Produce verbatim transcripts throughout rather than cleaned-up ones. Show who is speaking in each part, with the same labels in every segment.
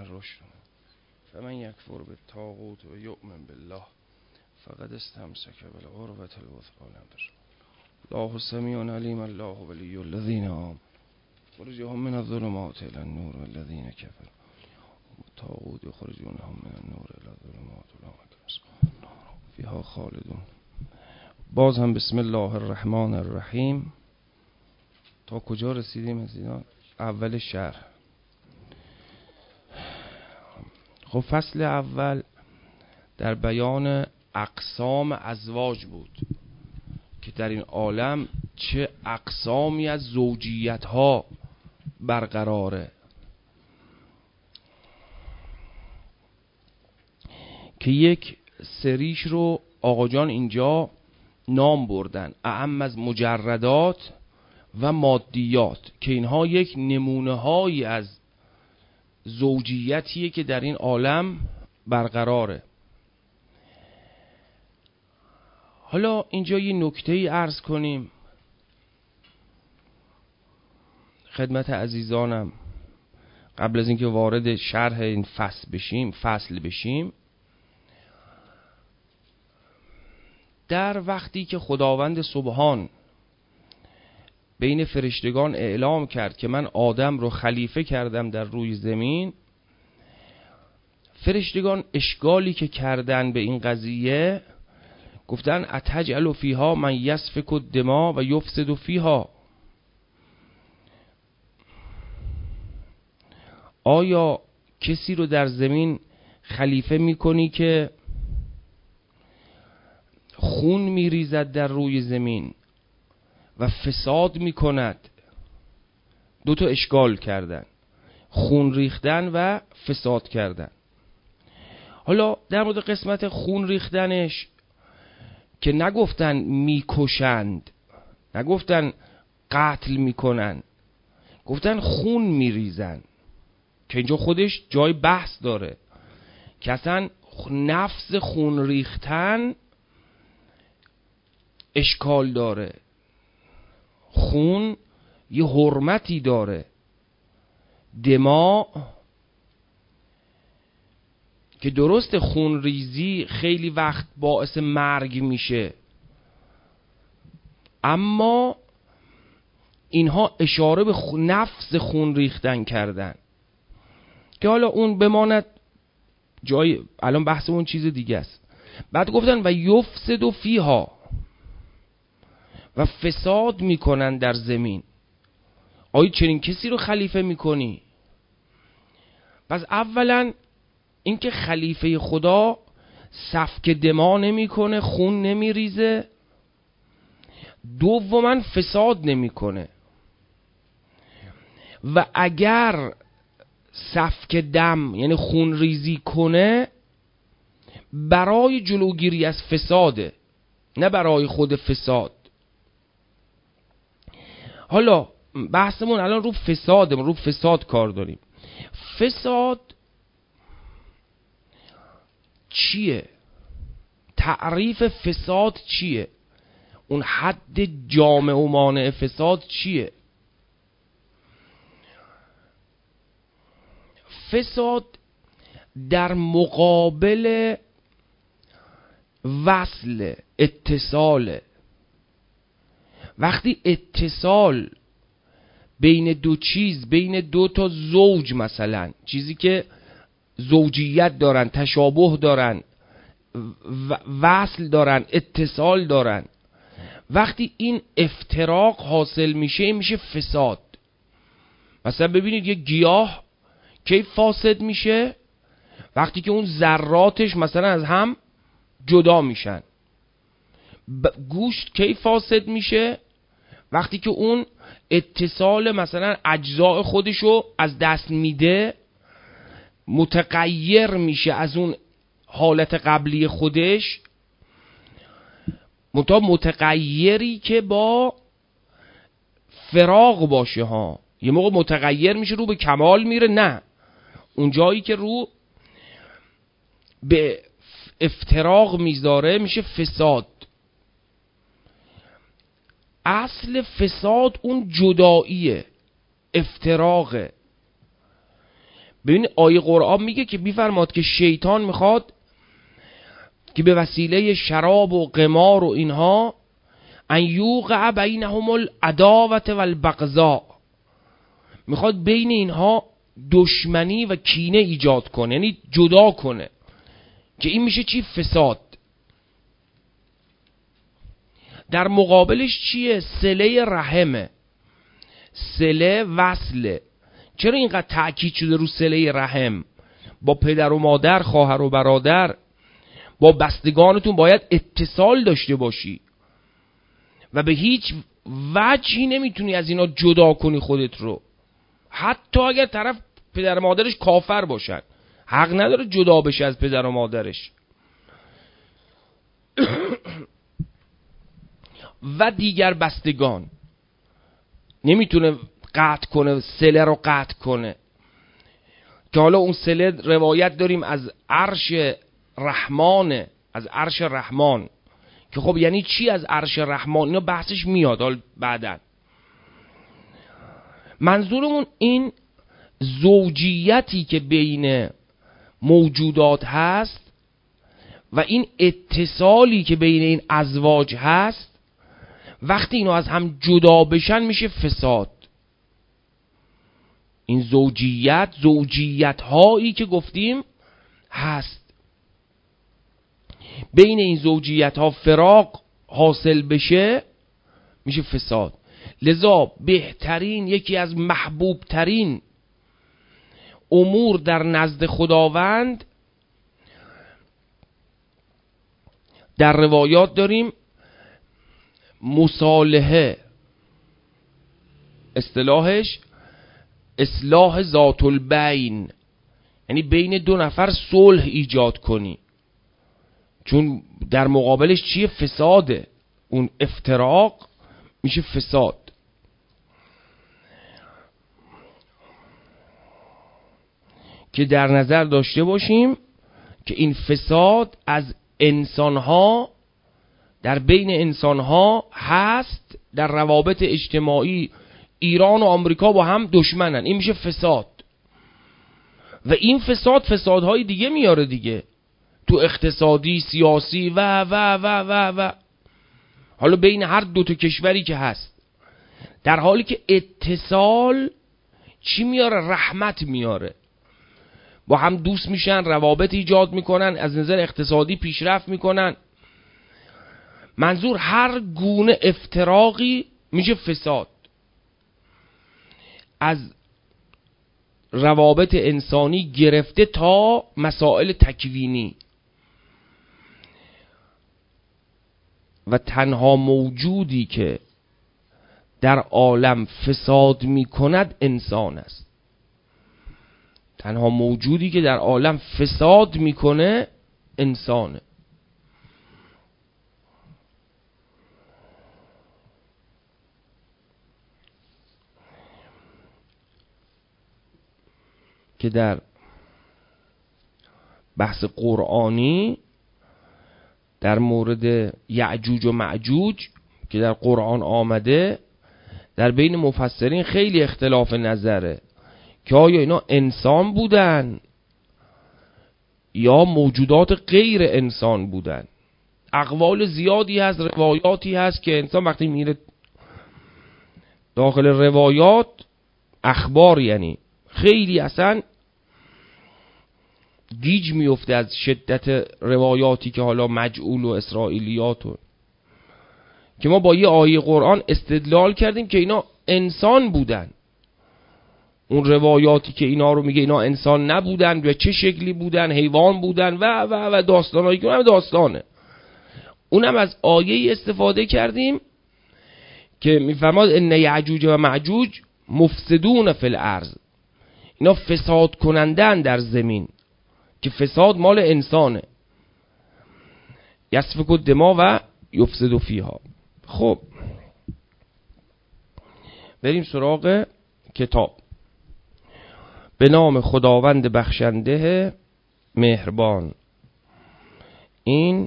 Speaker 1: الرشد فمن یکفر بالطاغوت و یؤمن بالله فقد استمسک بالعروة الوثقی لا انفصام الله سمیع علیم الله ولی الذین آمنوا یخرجهم من الظلمات الی النور والذین کفروا الطاغوت یخرجونهم من النور الی الظلمات اولئک فیها خالدون. باز هم بسم الله الرحمن الرحیم. تا کجا رسیدیم عزیزان؟ اول شرح. خب فصل اول در بیان اقسام ازواج بود که در این عالم چه اقسامی از زوجیت ها برقراره که یک سریش رو آقا جان اینجا نام بردن، اعم از مجردات و مادیات، که اینها یک نمونه هایی از زوجیتیه که در این عالم برقراره. حالا اینجا یه نکته ای عرض کنیم خدمت عزیزانم قبل از اینکه وارد شرح این فصل بشیم فصل بشیم. در وقتی که خداوند سبحان بین فرشتگان اعلام کرد که من آدم رو خلیفه کردم در روی زمین، فرشتگان اشکالی که کردن به این قضیه گفتن اتجعل فیها من یسفک الدماء و یفسد فیها، آیا کسی رو در زمین خلیفه میکنی که خون میریزد در روی زمین و فساد میکند؟ دو تا اشکال کردن، خون ریختن و فساد کردن. حالا در مورد قسمت خون ریختنش که نگفتن میکشند، نگفتن قتل میکنن، گفتن خون میریزن، که اینجا خودش جای بحث داره که اصلا نفس خون ریختن اشکال داره. خون یه حرمتی داره. دماء که درست خون ریزی خیلی وقت باعث مرگ میشه، اما اینها اشاره به خون، نفس خون ریختن کردن که حالا اون بماند جای، الان بحث اون چیز دیگه است. بعد گفتن و یفسد فیها، و فساد میکنن در زمین. آیا چنین کسی رو خلیفه میکنی؟ پس اولا اینکه خلیفه خدا سفک دما نمیکنه، خون نمیریزه. دوما فساد نمیکنه، و اگر سفک دم یعنی خون ریزی کنه برای جلوگیری از فساده، نه برای خود فساد. حالا بحثمون الان رو فساده، رو فساد کار داریم. فساد چیه؟ تعریف فساد چیه؟ اون حد جامع و مانع فساد چیه؟ فساد در مقابل وصل، اتصال. وقتی اتصال بین دو چیز، بین دو تا زوج، مثلا چیزی که زوجیت دارن، تشابه دارن، وصل دارن، اتصال دارن، وقتی این افتراق حاصل میشه میشه فساد. مثلا ببینید یک گیاه کی فاسد میشه؟ وقتی که اون ذراتش مثلا از هم جدا میشن. گوشت کی فاسد میشه؟ وقتی که اون اتصال مثلا اجزاء خودشو از دست میده، متغیر میشه از اون حالت قبلی خودش، منتها متغیری که با فراغ باشه ها. یه موقع متغیر میشه رو به کمال میره، نه، اون جایی که رو به افتراق میذاره میشه فساد. اصل فساد اون جداییه، افتراقه. ببین آیه قرآن میگه که میفرماد که شیطان میخواد که به وسیله شراب و قمار و اینها ان یوقع بینهم العداوة والبغضاء، میخواد بین اینها دشمنی و کینه ایجاد کنه، یعنی جدا کنه، که این میشه چی؟ فساد. در مقابلش چیه؟ صله رحمه، صله وصله. چرا اینقدر تأکید شده رو صله رحم؟ با پدر و مادر، خواهر و برادر، با بستگانتون باید اتصال داشته باشی و به هیچ وجهی نمیتونی از اینا جدا کنی خودت رو. حتی اگر طرف پدر و مادرش کافر باشن، حق نداره جدا بشه از پدر و مادرش. و دیگر بستگان نمیتونه قطع کنه، صله رو قطع کنه. که حالا اون صله روایت داریم از عرش رحمانه، از عرش رحمان، که خب یعنی چی از عرش رحمان؟ اینا بحثش میاد حال بعدن. منظورمون این زوجیتی که بین موجودات هست و این اتصالی که بین این ازواج هست، وقتی اینو از هم جدا بشن میشه فساد. این زوجیت، زوجیت هایی که گفتیم هست، بین این زوجیت ها فراق حاصل بشه میشه فساد. لذا بهترین، یکی از محبوب ترین امور در نزد خداوند، در روایات داریم مصالحه، اصطلاحش اصلاح ذات البین، یعنی بین دو نفر صلح ایجاد کنی، چون در مقابلش چیه؟ فساده. اون افتراق میشه فساد. که در نظر داشته باشیم که این فساد از انسانها، در بین انسانها هست. در روابط اجتماعی ایران و آمریکا با هم دشمنن، این میشه فساد. و این فساد فسادهای دیگه میاره دیگه، تو اقتصادی، سیاسی و و و و و حالا بین هر دو تا کشوری که هست. در حالی که اتصال چی میاره؟ رحمت میاره. با هم دوست میشن، روابط ایجاد میکنن، از نظر اقتصادی پیشرفت میکنن. منظور هر گونه افتراقی میشه فساد. از روابط انسانی گرفته تا مسائل تکوینی. و تنها موجودی که در عالم فساد میکند انسان است. تنها موجودی که در عالم فساد میکنه انسانه. که در بحث قرآنی در مورد یعجوج و معجوج که در قرآن آمده، در بین مفسرین خیلی اختلاف نظره که آیا اینا انسان بودن یا موجودات غیر انسان بودن. اقوال زیادی هست، روایاتی هست که انسان وقتی میره داخل روایات، اخبار، یعنی خیلی اصلا گیج میفته از شدت روایاتی که حالا مجعول و اسرائیلیات و که ما با یه آیه قرآن استدلال کردیم که اینا انسان بودن. اون روایاتی که اینا رو میگه اینا انسان نبودن، به چه شکلی بودن، حیوان بودن و و و داستانایی که اونم داستانه، اونم از آیه استفاده کردیم که میفرماد ان یعجوج و معجوج مفسدون فی الارض، اینا فساد کنندن در زمین، که فساد مال انسانه. یسفک الدماء و یفسد فیها. خب بریم سراغ کتاب. به نام خداوند بخشنده مهربان. این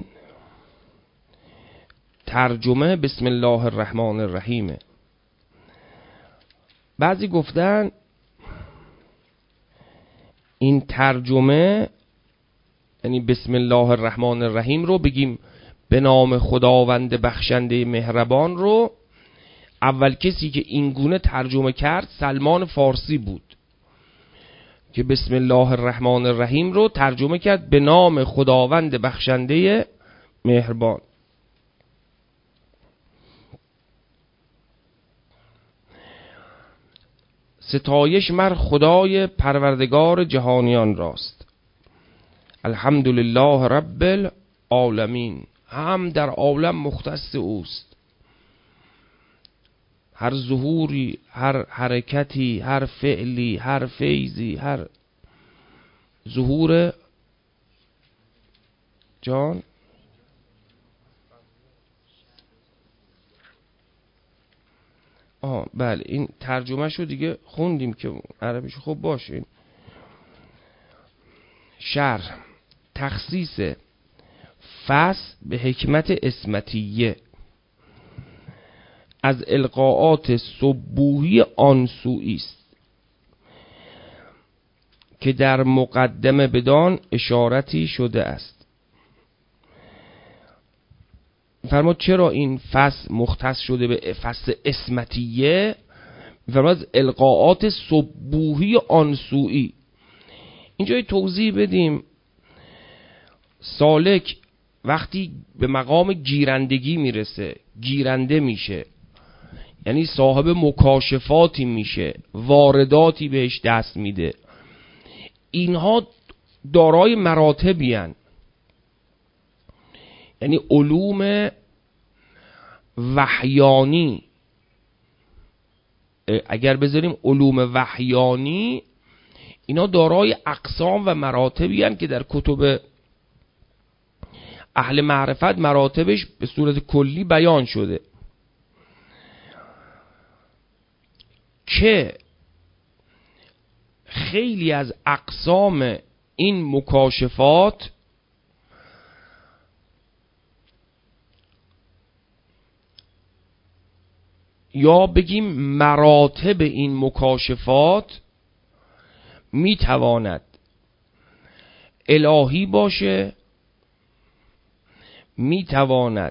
Speaker 1: ترجمه بسم الله الرحمن الرحیم. بعضی گفتن این ترجمه یعنی بسم الله الرحمن الرحیم رو بگیم به نام خداوند بخشنده مهربان رو اول کسی که این گونه ترجمه کرد سلمان فارسی بود که بسم الله الرحمن الرحیم رو ترجمه کرد به نام خداوند بخشنده مهربان. ستایش مر خدای پروردگار جهانیان راست، الحمدلله رب العالمین. هم در عالم مختص اوست، هر ظهوری، هر حرکتی، هر فعلی، هر فیضی، هر ظهور جان آه بله این ترجمه شو دیگه خوندیم که عربیش خب باشه. شرح تخصیص فصل به حکمت اسمتیه از القاءات سبوحی آنسوئی است که در مقدمه بدان اشارتی شده است. فرما چرا این فصل مختص شده به فصل اسمتیه؟ فرما از القاءات سبوحی آنسوئی. اینجا توضیح بدیم. سالک وقتی به مقام گیرندگی میرسه، گیرنده میشه، یعنی صاحب مکاشفاتی میشه، وارداتی بهش دست میده، اینها دارای مراتبی هن. یعنی علوم وحیانی، اگر بذاریم علوم وحیانی، اینا دارای اقسام و مراتبی هن که در کتب اهل معرفت مراتبش به صورت کلی بیان شده که خیلی از اقسام این مکاشفات یا بگیم مراتب این مکاشفات میتواند الهی باشه، میتواند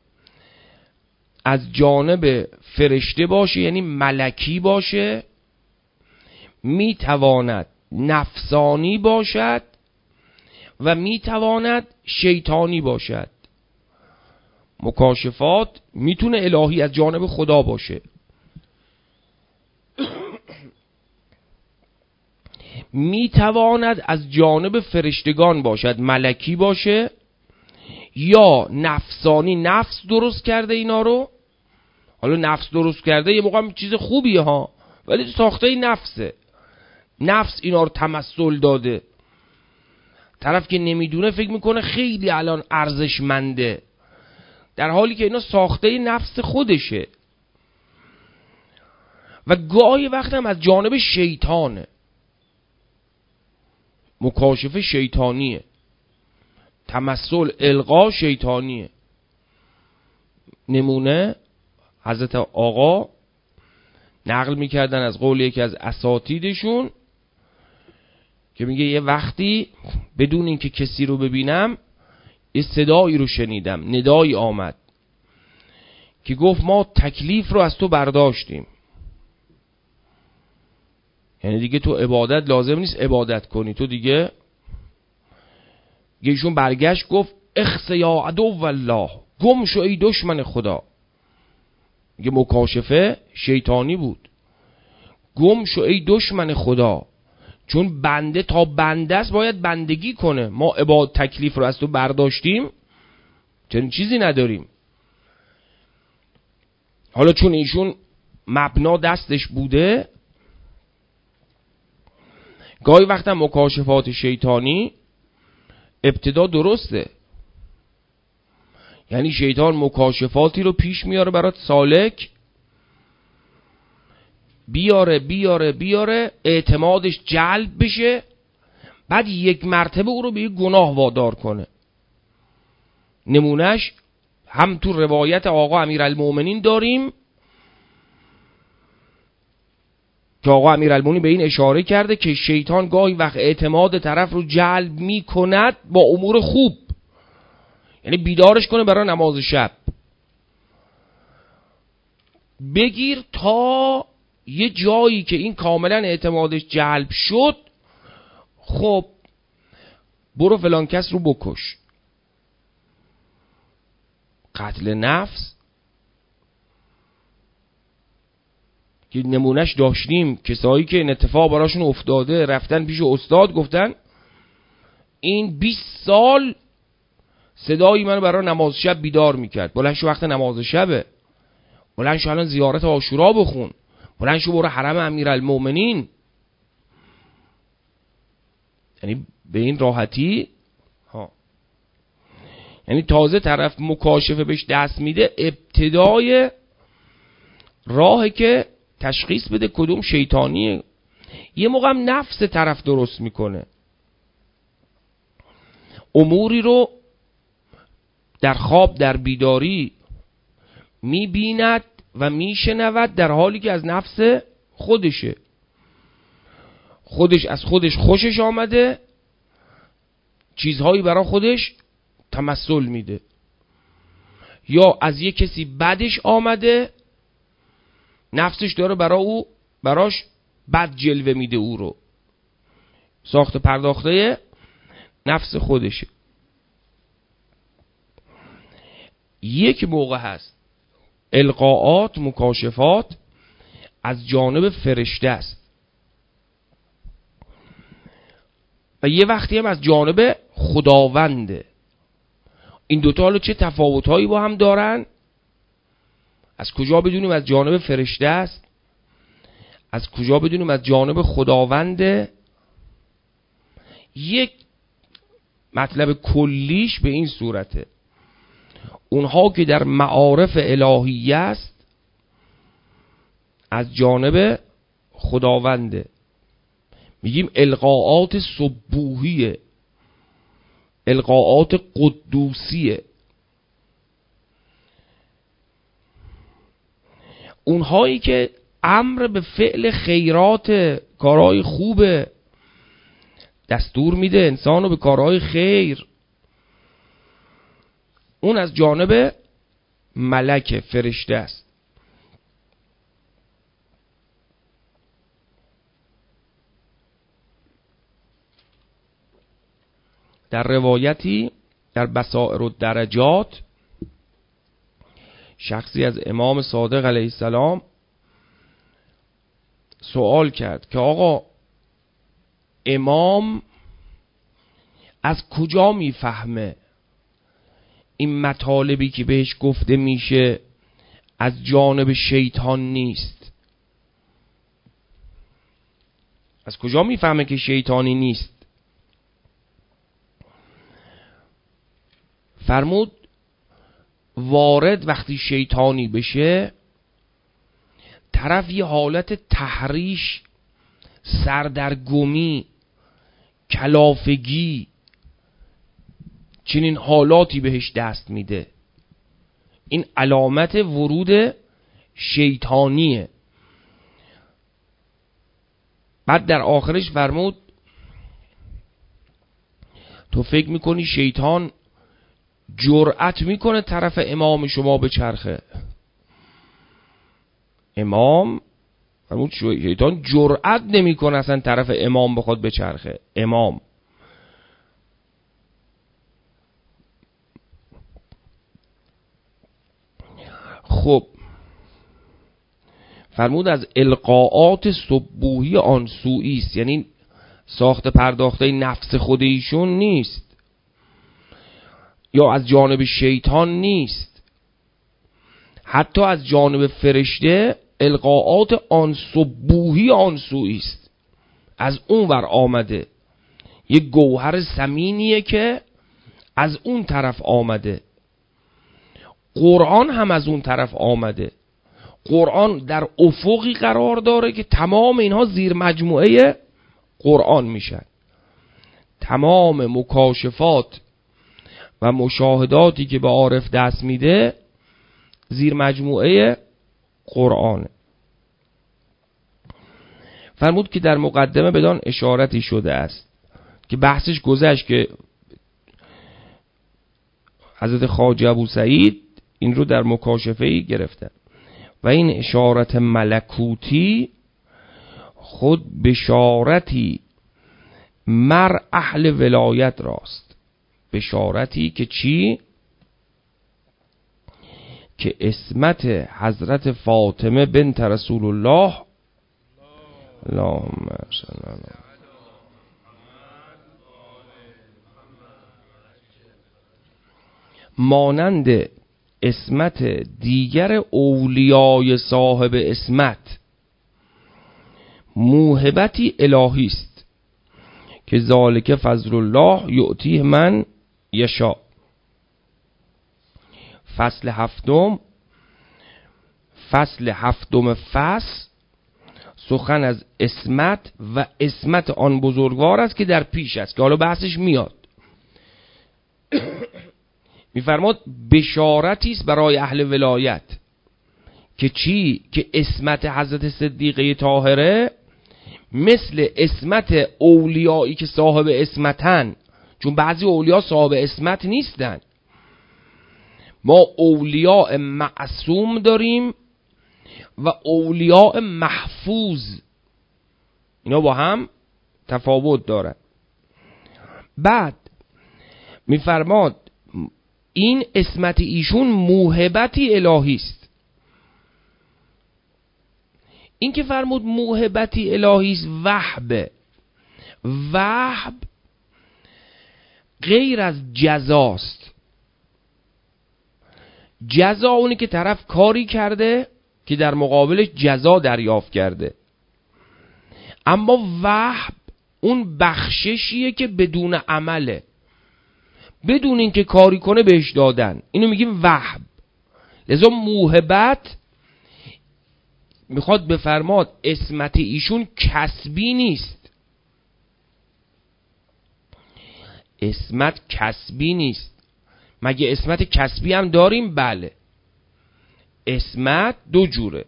Speaker 1: از جانب فرشته باشه یعنی ملکی باشه، میتواند نفسانی باشد و میتواند شیطانی باشد. مکاشفات میتونه الهی از جانب خدا باشه، میتواند از جانب فرشتگان باشد، ملکی باشه، یا نفسانی، نفس درست کرده اینا رو. حالا نفس درست کرده یه موقع چیز خوبیه ها، ولی ساخته نفسه، نفس اینا رو تمثل داده. طرف که نمیدونه فکر میکنه خیلی الان ارزشمنده، در حالی که اینا ساخته نفس خودشه. و گاهی وقت هم از جانب شیطانه، مکاشفه شیطانیه، تمثل القا شیطانیه. نمونه حضرت آقا نقل میکردن از قول یکی از اساتیدشون که میگه یه وقتی بدون اینکه کسی رو ببینم یه صدایی رو شنیدم، ندایی آمد که گفت ما تکلیف رو از تو برداشتیم، یعنی دیگه تو عبادت لازم نیست عبادت کنی، تو دیگه ایشون برگشت گفت اخس یا عدو والله، گم شو ای دشمن خدا. یه مکاشفه شیطانی بود، گم شو ای دشمن خدا، چون بنده تا بنده است باید بندگی کنه، ما عبادت تکلیف رو از تو برداشتیم، چنین چیزی نداریم. حالا چون ایشون مبنا دستش بوده، گاهی وقتا مکاشفات شیطانی ابتدا درسته، یعنی شیطان مکاشفاتی رو پیش میاره برات سالک، بیاره بیاره بیاره اعتمادش جلب بشه، بعد یک مرتبه او رو به یک گناه وادار کنه. نمونهش هم تو روایت آقا امیرالمومنین داریم که آقا امیرالمومنین به این اشاره کرده که شیطان گاهی وقت اعتماد طرف رو جلب می کند با امور خوب، یعنی بیدارش کنه برای نماز شب، بگیر تا یه جایی که این کاملا اعتمادش جلب شد، خب برو فلان کس رو بکش. قتل نفس که نمونهش داشتیم، کسایی که این اتفاق براشون افتاده رفتن پیش استاد گفتن این بیست سال صدایی منو برای نماز شب بیدار میکرد، بلند شو وقت نماز شبه، بلند شو الان زیارت عاشورا بخون، بلند شو برو حرم امیرالمومنین. یعنی به این راحتی ها، یعنی تازه طرف مکاشفه بهش دست میده، ابتدای راهه که تشخیص بده کدوم شیطانیه. یه موقع هم نفس طرف درست میکنه، اموری رو در خواب در بیداری میبیند و میشنود در حالی که از نفس خودشه، خودش از خودش خوشش آمده، چیزهایی برای خودش تمثل میده، یا از یک کسی بدش آمده، نفسش داره برای او براش بد جلوه میده، او رو ساخت پرداخته نفس خودشه. یک موقع هست القاءات، مکاشفات از جانب فرشته است و یه وقتی هم از جانب خداونده. این دوتا حالا چه تفاوت‌هایی با هم دارن؟ از کجا بدونیم از جانب فرشته است؟ از کجا بدونیم از جانب خداونده؟ یک مطلب کلیش به این صورته، اونها که در معارف الهیه است از جانب خداونده، میگیم القاءات سبوحیه، القاءات قدوسیه. اونهایی که امر به فعل خیرات، کارهای خوبه، دستور میده انسانو به کارهای خیر، اون از جانب ملک فرشته است. در روایتی در بصائر الدرجات شخصی از امام صادق علیه السلام سوال کرد که آقا امام از کجا میفهمه این مطالبی که بهش گفته میشه از جانب شیطان نیست؟ از کجا میفهمه که شیطانی نیست؟ فرمود وارد وقتی شیطانی بشه، طرف یه حالت تحریش، سردرگمی، کلافگی، چنین حالاتی بهش دست میده. این علامت ورود شیطانیه. بعد در آخرش فرمود تو فکر میکنی شیطان جرأت میکنه طرف امام شما به چرخه؟ امام فرمود شیطان جرأت نمیکنه اصلا طرف امام بخواد به چرخه. امام خب فرمود از القاءات سبوحی آن سوئی است، یعنی ساخت پرداخته نفس خود ایشون نیست یا از جانب شیطان نیست، حتی از جانب فرشته القاءات آن سبوحی آن سوئی است، از اون ور آمده، یک گوهر ثمینیه که از اون طرف آمده. قرآن هم از اون طرف آمده. قرآن در افقی قرار داره که تمام اینها زیر مجموعه قرآن میشن. تمام مکاشفات و مشاهداتی که به عارف دست میده زیر مجموعه قرآنه. فرمود که در مقدمه بدان اشارتی شده است که بحثش گذشت که حضرت خواجه ابو سعید این رو در مکاشفه‌ای گرفتن و این اشارت ملکوتی خود بشارتی مر اهل ولایت راست. بشارتی که چی؟ که عصمت حضرت فاطمه بنت رسول الله اللهم صل علی مانند عصمت دیگر اولیای صاحب عصمت موهبتی الهی است که ذالک فضل الله یعطیه من یشاء. فصل هفتم فصل هفتم فصل سخن از عصمت و عصمت آن بزرگوار است که در پیش است که حالا بحثش میاد. میفرماد بشارتی است برای اهل ولایت که چی؟ که عصمت حضرت صدیقه طاهره مثل عصمت اولیایی که صاحب عصمتن، چون بعضی اولیا صاحب عصمت نیستن. ما اولیاء معصوم داریم و اولیاء محفوظ، اینا با هم تفاوت دارن. بعد میفرماد این عصمت ایشون موهبتی الهی است. این که فرمود موهبتی الهی است وهب. وهب غیر از جزاست. جزا اونی که طرف کاری کرده که در مقابلش جزا دریافت کرده، اما وهب اون بخششیه که بدون عمله، بدون اینکه کاری کنه بهش دادن، اینو میگیم وهب. لذا موهبت میخواد بفرماد عصمت ایشون کسبی نیست. عصمت کسبی نیست. مگه عصمت کسبی هم داریم؟ بله. عصمت دو جوره،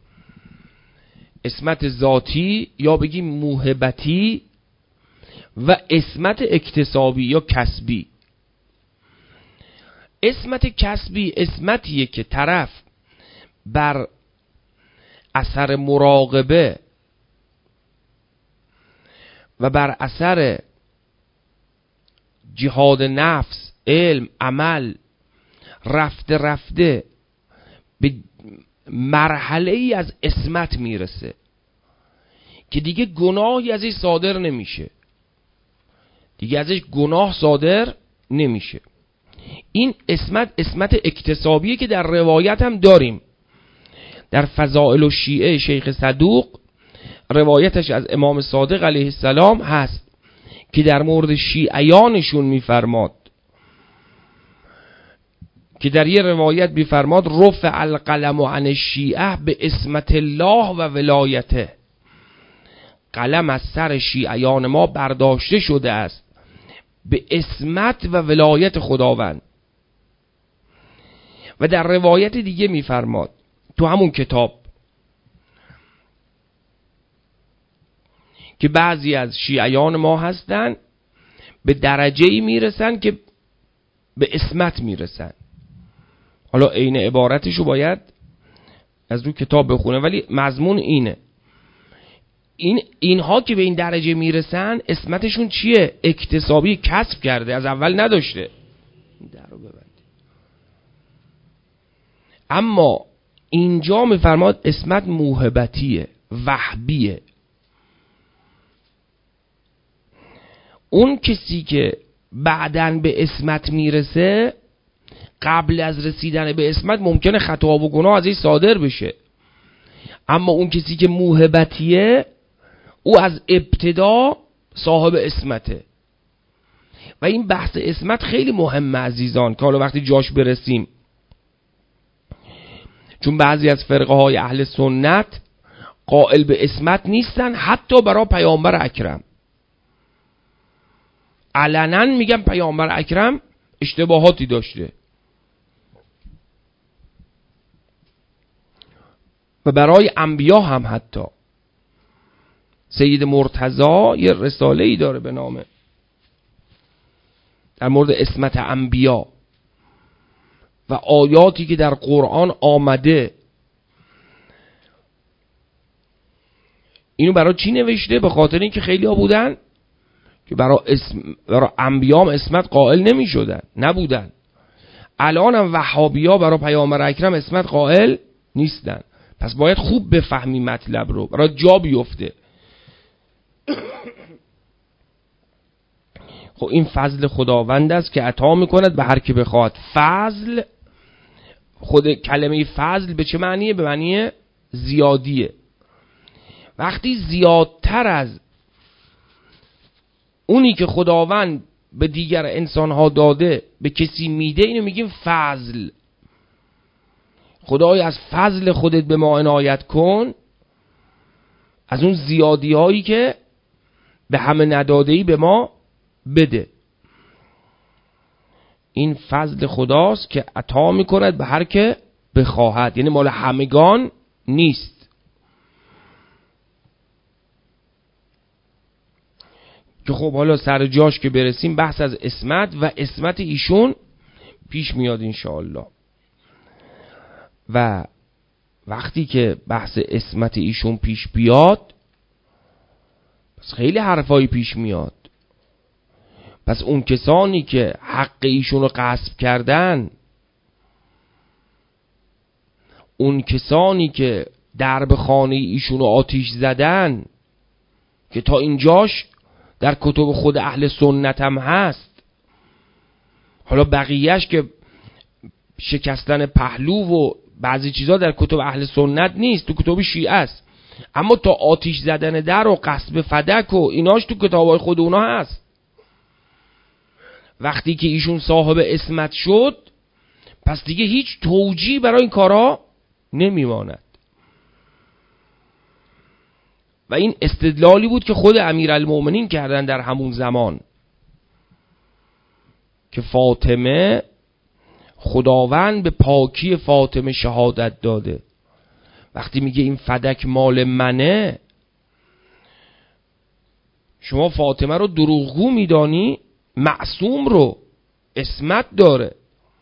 Speaker 1: عصمت ذاتی یا بگیم موهبتی و عصمت اکتسابی یا کسبی. عصمت کسبی عصمتیه که طرف بر اثر مراقبه و بر اثر جهاد نفس، علم، عمل رفته رفته به مرحله ای از عصمت میرسه که دیگه گناهی ازش صادر نمیشه، دیگه ازش گناه صادر نمیشه. این عصمت عصمت اکتسابیه که در روایت هم داریم. در فضائل الشیعه شیخ صدوق روایتش از امام صادق علیه السلام هست که در مورد شیعیانشون میفرماد که در یه روایت میفرماد رفع القلم عن الشیعه به عصمت الله و ولایته. قلم از سر شیعیان ما برداشته شده است به عصمت و ولایت خداوند. و در روایت دیگه میفرماد تو همون کتاب که بعضی از شیعیان ما هستن به درجه‌ای میرسن که به عصمت میرسن. حالا عین عبارتشو باید از رو کتاب بخونه، ولی مضمون اینه. این اینها که به این درجه میرسن عصمتشون چیه؟ اکتسابی، کسب کرده، از اول نداشته. درو ببند. اما اینجا میفرماد عصمت موهبتیه، وهبیه. اون کسی که بعدن به عصمت میرسه قبل از رسیدن به عصمت ممکنه خطا و گناه ازش صادر بشه، اما اون کسی که موهبتیه او از ابتدا صاحب عصمته. و این بحث عصمت خیلی مهمه عزیزان که حالا وقتی جاش برسیم، چون بعضی از فرقه های اهل سنت قائل به عصمت نیستن حتی برای پیامبر اکرم. علنا میگن پیامبر اکرم اشتباهاتی داشته و برای انبیا هم حتی. سید مرتضی یه رساله ای داره به نام در مورد عصمت انبیا و آیاتی که در قرآن آمده. اینو برای چی نوشته؟ به خاطر اینکه خیلی ها بودن که برای اسم برای انبیام عصمت قائل نمی شدن، نبودن. الان هم وهابیا برای پیامبر اکرم عصمت قائل نیستن. پس باید خوب بفهمی مطلب رو برای جا بیفته. خب این فضل خداوند است که عطا میکند به هر که بخواد. فضل، خود کلمه فضل به چه معنیه؟ به معنی زیادیه. وقتی زیادتر از اونی که خداوند به دیگر انسانها داده به کسی میده، اینو میگیم فضل. خدای از فضل خودت به ما عنایت کن، از اون زیادی هایی که به همه ندادهی به ما بده. این فضل خداست که عطا میکند به هر که بخواهد، یعنی مال همگان نیست. که خب حالا سر جاش که برسیم بحث از عصمت و عصمت ایشون پیش میاد انشاءالله. و وقتی که بحث عصمت ایشون پیش بیاد پس خیلی حرفایی پیش میاد. پس اون کسانی که حق ایشون رو غصب کردن، اون کسانی که درب خانه ایشون رو آتیش زدن، که تا اینجاش در کتب خود اهل سنت هم هست، حالا بقیهش که شکستن پهلو و بعضی چیزا در کتب اهل سنت نیست، تو کتب شیعه است، اما تا آتیش زدن در و غصب فدک و ایناش تو کتابای خود اونا هست. وقتی که ایشون صاحب عصمت شد پس دیگه هیچ توجیه برای این کارا نمیماند. و این استدلالی بود که خود امیرالمؤمنین کردن در همون زمان که فاطمه، خداوند به پاکی فاطمه شهادت داده. وقتی میگه این فدک مال منه، شما فاطمه رو دروغگو میدانی؟ معصوم رو، عصمت داره.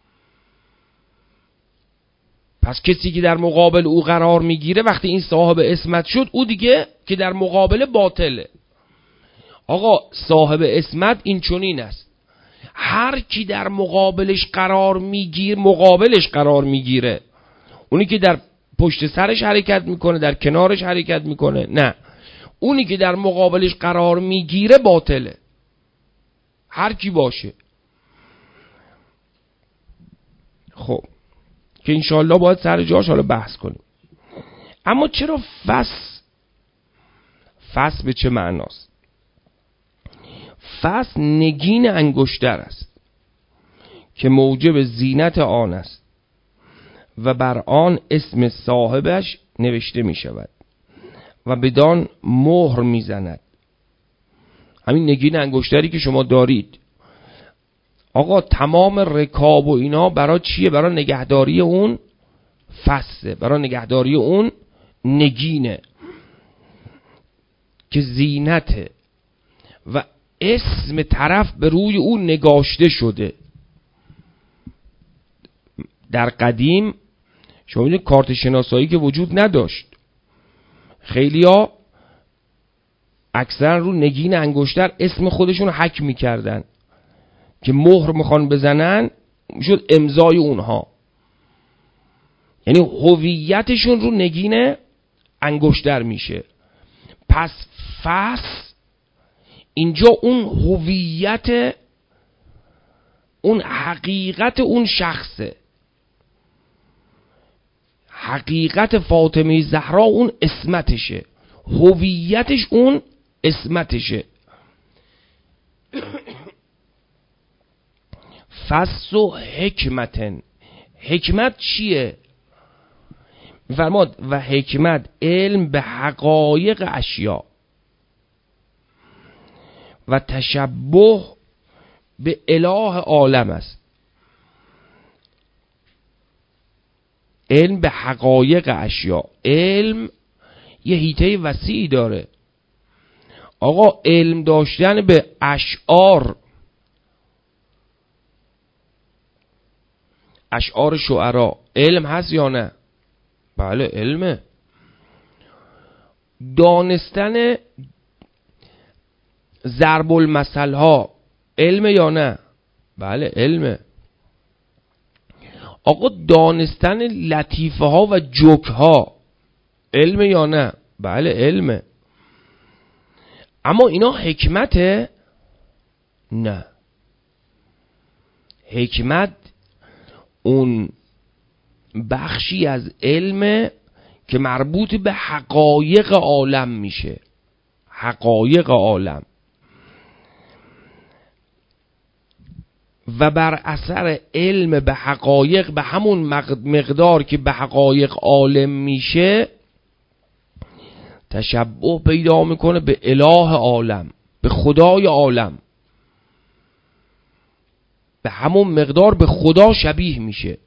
Speaker 1: پس کسی که در مقابل او قرار میگیره وقتی این صاحب عصمت شد، او دیگه که در مقابل باطله. آقا صاحب عصمت این چنین است، هر کی در مقابلش قرار میگیر مقابلش قرار میگیره. اونی که در پشت سرش حرکت میکنه، در کنارش حرکت میکنه، نه، اونی که در مقابلش قرار میگیره باطله، هر کی باشه. خب که انشاءالله باید سر جاش حالا بحث کنیم. اما چرا فس فس به چه معناست؟ فس نگین انگشتر است که موجب زینت آن است و بر آن اسم صاحبش نوشته می شود و بدان مهر می زند. همین نگین انگشتری که شما دارید، آقا تمام رکاب و اینا برای چیه؟ برای نگهداری اون فسه، برای نگهداری اون نگینه که زینته و اسم طرف به روی اون نگاشته شده. در قدیم شما میدونید کارت شناسایی که وجود نداشت، خیلی ها اکثر رو نگین انگشتر اسم خودشون حک میکردن که مهر میخوان بزنن، شد امضای اونها، یعنی هویتشون رو نگین انگشتر میشه. پس فس اینجا اون هویت، اون حقیقت اون شخصه، حقیقت فاطمه زهرا اون اسمتشه، هویتش اون اسمتشه. فس و حکمتن، حکمت چیه؟ میفرماد و حکمت علم به حقایق اشیا و تشبه به اله عالم است. علم به حقایق اشیا، علم یه حیطه وسیعی داره. آقا علم داشتن به اشعار، اشعار شعرا علم هست یا نه؟ بله علمه. دانستن ضرب المثل ها علمه یا نه؟ بله علمه. آقا دانستن لطیفه ها و جوک ها علمه یا نه؟ بله علمه. اما اینا حکمته؟ نه. حکمت اون بخشی از علم که مربوط به حقایق عالم میشه، حقایق عالم، و بر اثر علم به حقایق به همون مقدار که به حقایق عالم میشه تشبه پیدا میکنه به اله عالم، به خدای عالم، به همون مقدار به خدا شبیه میشه.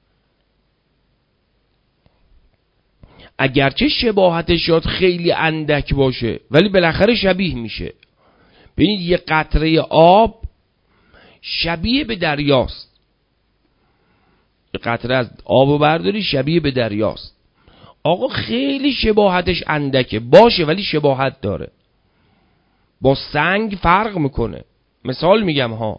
Speaker 1: اگرچه شباهتش شاید خیلی اندک باشه ولی بالاخره شبیه میشه. ببینید یه قطره آب شبیه به دریاست، یه قطره از آب برداری شبیه به دریاست. آقا خیلی شباهتش اندکه باشه ولی شباهت داره، با سنگ فرق میکنه. مثال میگم ها،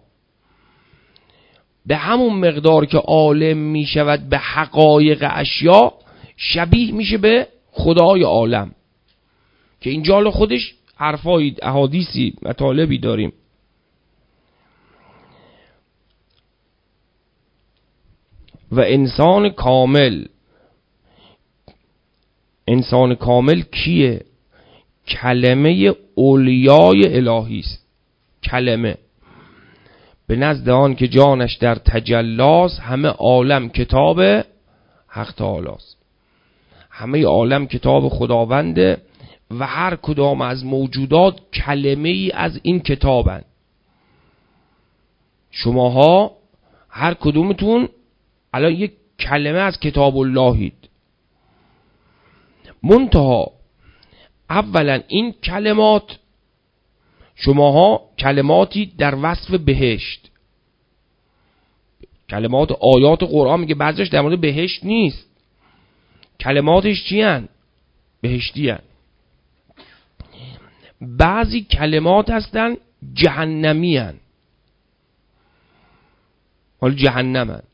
Speaker 1: به همون مقدار که عالم میشود به حقایق اشیا شبیه میشه به خدای عالم، که اینجا حالا خودش حرفایی احادیثی مطالبی داریم. و انسان کامل، انسان کامل کیه؟ کلمه اولیای الهی است. کلمه به نزد آن که جانش در تجلاس همه عالم کتاب حق تعالی است. همه عالم کتاب خداونده و هر کدام از موجودات کلمه ای از این کتابن. شماها هر کدومتون الان یک کلمه از کتاب اللهید. منتها اولا این کلمات، شماها کلماتی در وصف بهشت، کلمات آیات قرآن میگه بعضیش در مورد بهشت نیست، کلماتش چی هن؟ بهشتی هن. بعضی کلمات هستن جهنمی هن، حالا جهنم هن.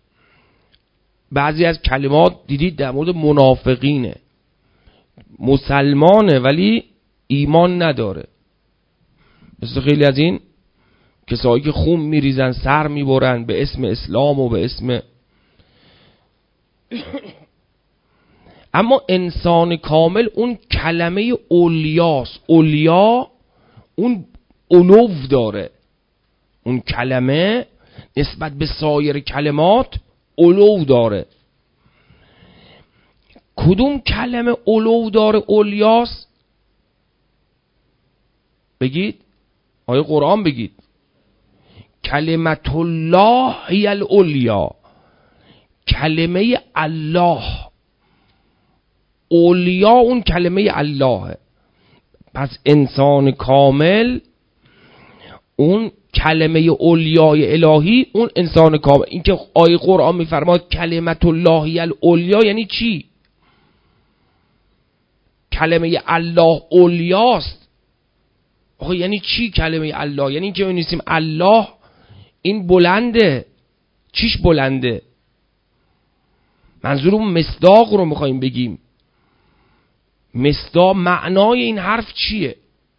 Speaker 1: بعضی از کلمات دیدید در مورد منافقینه، مسلمانه ولی ایمان نداره، مثل خیلی از این کسایی که خون میریزن سر میبرن به اسم اسلام و به اسم اما انسان کامل اون کلمه اولیاست. اولیا اون علو داره، اون کلمه نسبت به سایر کلمات علو داره. کدوم کلمه علو داره؟ اولیاست؟ بگید، آیه قرآن بگید. کلمت الله هی الاولیا، کلمه الله، اولیا اون کلمه الله. پس انسان کامل اون کلمه اولیای الهی، اون انسان کامل. این که آیه قرآن میفرماد کلمت الله هی الاولیا یعنی چی؟ کلمه الله اولیاست. آخه یعنی چی کلمه الله؟ یعنی که می‌نویسیم الله این بلنده. چیش بلنده؟ منظور اون مصداق رو میخوایم بگیم. مصداق معنای این حرف چیه؟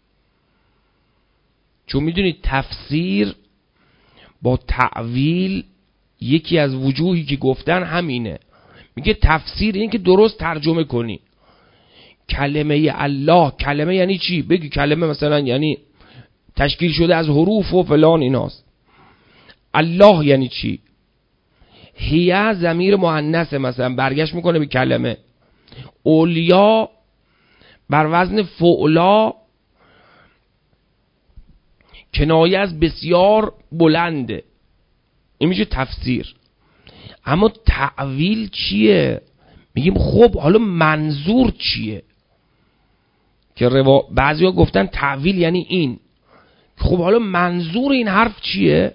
Speaker 1: چون میدونید تفسیر با تعویل یکی از وجوهی که گفتن همینه. میگه تفسیر این که درست ترجمه کنی. کلمه الله، کلمه یعنی چی؟ بگی کلمه مثلا یعنی تشکیل شده از حروف و فلان ایناست. الله یعنی چی؟ هیه ضمیر مؤنثه، مثلا برگشت میکنه به کلمه. اولیا بر وزن فعلا کنایه از بسیار بلنده. این میشه تفسیر. اما تعویل چیه؟ میگیم خب حالا منظور چیه؟ که روا... بعضیا گفتن تعویل یعنی این. خب حالا منظور این حرف چیه؟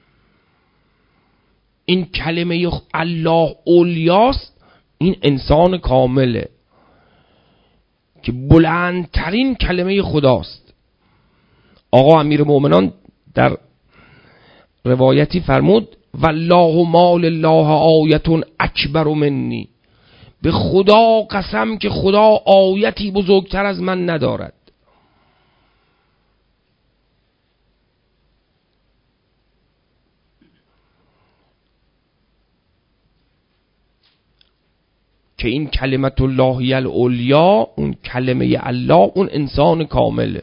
Speaker 1: این کلمه الله اولیاست، این انسان کامله که بلندترین کلمه خداست. آقا امیر مومنان در روایتی فرمود والله مال الله آیتون اکبر منی، به خدا قسم که خدا آیتی بزرگتر از من ندارد. که این کلمت الله العلیا، اون کلمه الله، اون انسان کامله.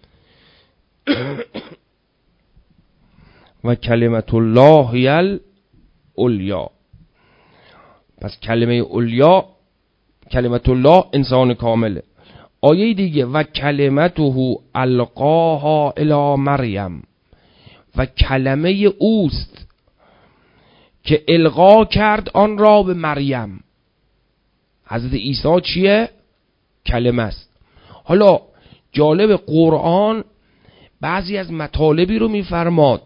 Speaker 1: و کلمت الله العلیا، پس کلمه علیا، کلمت الله انسان کامله. آیه دیگه و کلمته القاها الی مریم، و کلمه اوست که القا کرد آن را به مریم. حضرت عیسی چیه؟ کلمه است. حالا جالب، قرآن بعضی از مطالبی رو میفرماد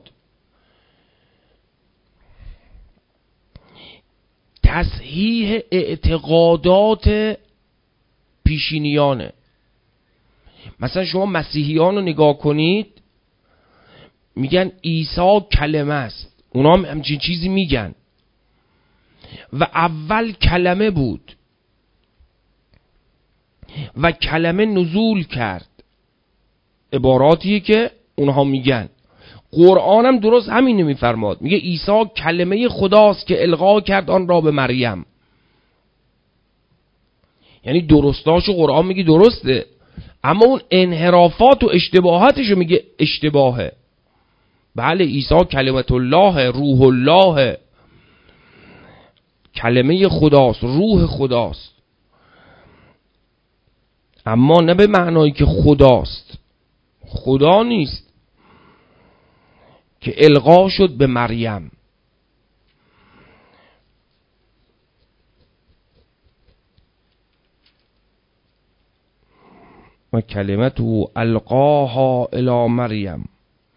Speaker 1: تصحیح اعتقادات پیشینیانه. مثلا شما مسیحیان رو نگاه کنید، میگن عیسی کلمه است، اونا هم همچین چیزی میگن و اول کلمه بود و کلمه نزول کرد، عباراتیه که اونها میگن. قرآن هم درست همینه میفرماد، میگه عیسی کلمه خداست که القا کرد آن را به مریم. یعنی درستاشو قرآن میگه درسته، اما اون انحرافات و اشتباهاتشو میگه اشتباهه. بله عیسی کلمت الله، روح الله، کلمه خداست، روح خداست، اما نه به معنایی که خداست. خدا نیست که القا شد به مریم. و کلمته القاها الی مریم.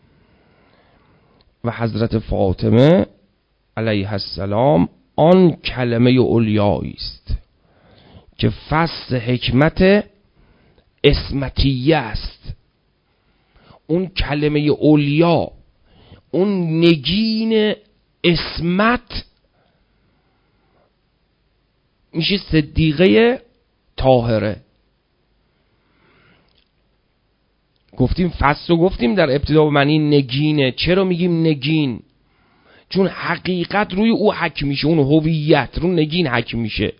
Speaker 1: و حضرت فاطمه علیه السلام آن کلمه اولیایی است که فصل حکمت اسمتیه است. اون کلمه اولیا، اون نگین اسمت میشه صدیقه طاهره. گفتیم فصل رو گفتیم در ابتدا به معنی نگینه. چرا میگیم نگین؟ چون حقیقت روی او حک میشه، اون هویت رو نگین حک میشه.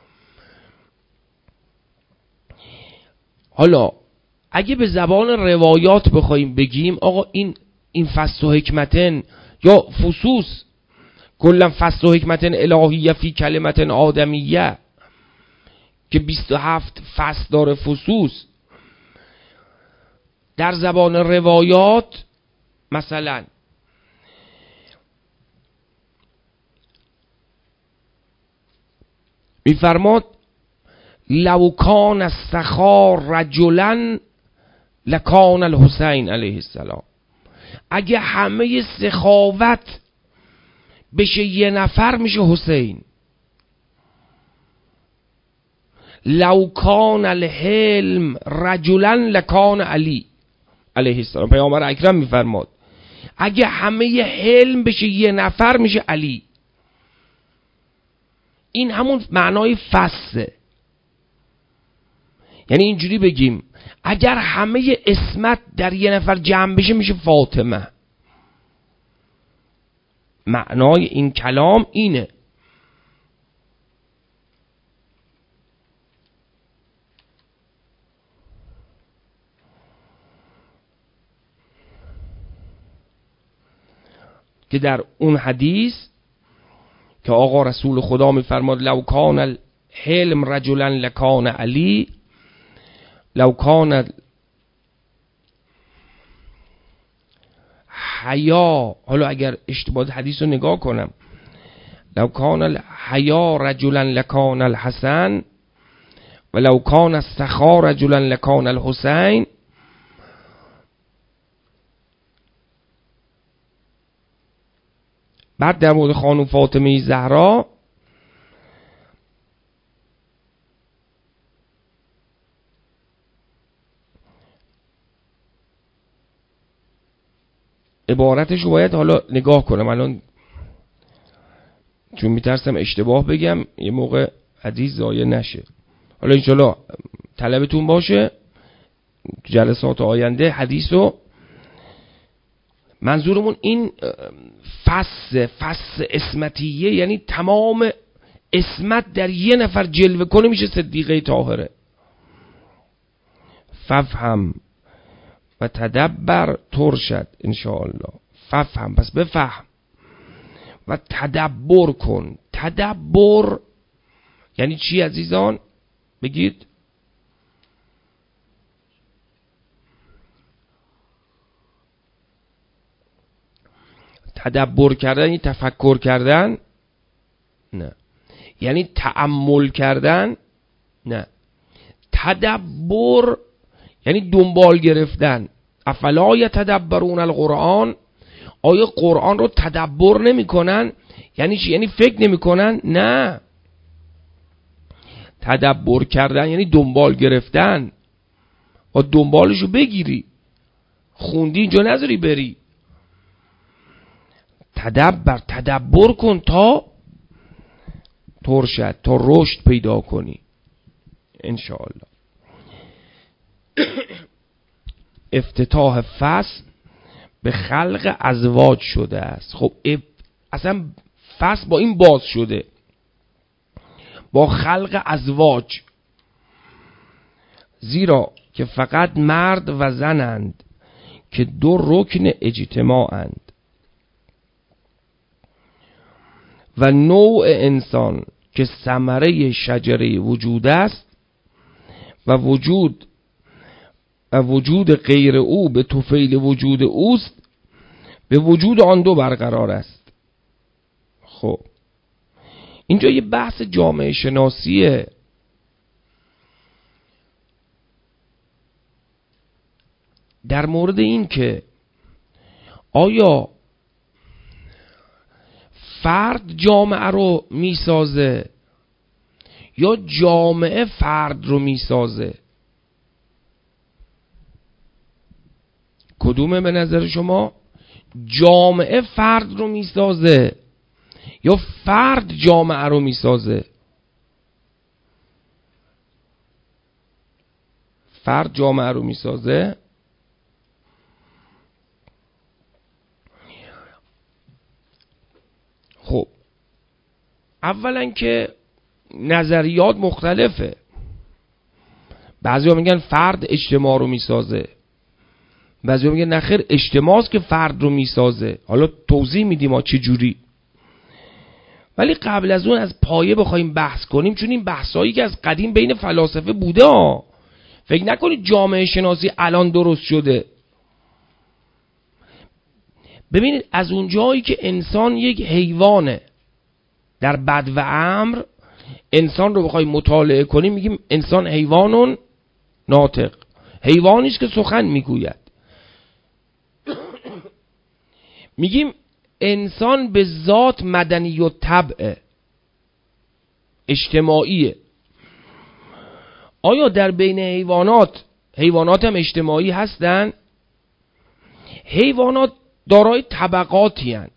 Speaker 1: حالا اگه به زبان روایات بخوایم بگیم آقا این این فصل و حکمتن یا فصوص، کلا فصل و حکمتن الهیه فی کلمتن آدمیه که بیست و هفت فصل داره فصوص، در زبان روایات مثلا میفرماد لو کان السخا رجلا لکان الحسین علیه السلام. اگه همه سخاوت بشه یه نفر میشه حسین. لو کان الحلم رجلا لکان علی علیه السلام. پیامبر اکرم میفرماد اگه همه حلم بشه یه نفر میشه علی. این همون معنای فصله. یعنی اینجوری بگیم اگر همه اسمت در یه نفر جمع بشه میشه فاطمه. معنای این کلام اینه. که در اون حدیث که آقا رسول خدا میفرماد لو کان الحلم رجلا لکان علی، لو کان حیا، حالا اگر اشتباه حدیث رو نگاه کنم، لو کان الحیا رجلا لکان الحسن ولو کان استخار رجلا لکان الحسین. بعد در مورد خانم فاطمه زهرا عبارتشو باید حالا نگاه کنم الان، چون میترسم اشتباه بگم یه موقع حدیث ضایع نشه. حالا انشالله طلبتون باشه جلسات آینده حدیثو. منظورمون این فص فص اسمتیه، یعنی تمام اسمت در یه نفر جلوه کنه میشه صدیقه طاهره. ففهم و تدبر ترشد انشاءالله. ففهم پس بفهم و تدبر کن. تدبر یعنی چی عزیزان؟ بگید. تدبر کردن یعنی تفکر کردن؟ نه. یعنی تأمل کردن؟ نه. تدبر یعنی دنبال گرفتن. افلا یتدبرون القرآن، آیا قرآن رو تدبر نمی کنن؟ یعنی چی؟ یعنی فکر نمی کنن؟ نه. تدبر کردن یعنی دنبال گرفتن، و دنبالشو بگیری، خوندی اینجا نذاری بری. تدبر تدبر کن تا ترشد، تا رشد پیدا کنی انشاءالله. افتتاح فصل به خلق ازواج شده است. خب اصلا فصل با این باز شده، با خلق ازواج، زیرا که فقط مرد و زنند که دو رکن اجتماعند و نوع انسان که ثمره شجره وجود است و وجود و وجود غیر او به طفیل وجود اوست، به وجود آن دو برقرار است. خب اینجا یه بحث جامعه شناسیه. در مورد این که آیا فرد جامعه رو میسازه یا جامعه فرد رو میسازه؟ کدومه به نظر شما؟ جامعه فرد رو میسازه یا فرد جامعه رو میسازه؟ فرد جامعه رو میسازه. خب اولا که نظریات مختلفه. بعضی ها میگن فرد اجتماع رو میسازه، بعضی ها میگن نخیر اجتماع است که فرد رو میسازه. حالا توضیح میدیم ما چه جوری. ولی قبل از اون از پایه بخوایم بحث کنیم، چون این بحثایی که از قدیم بین فلاسفه بوده ها. فکر نکنید جامعه شناسی الان درست شده. ببینید از اون جایی که انسان یک حیوانه، در بد و امر انسان رو بخوایم مطالعه کنیم میگیم انسان حیوانون ناطق، حیوانی است که سخن میگوید. میگیم انسان به ذات مدنی و طبع اجتماعیه. آیا در بین حیوانات حیوانات هم اجتماعی هستن؟ حیوانات دارای طبقاتی هستند.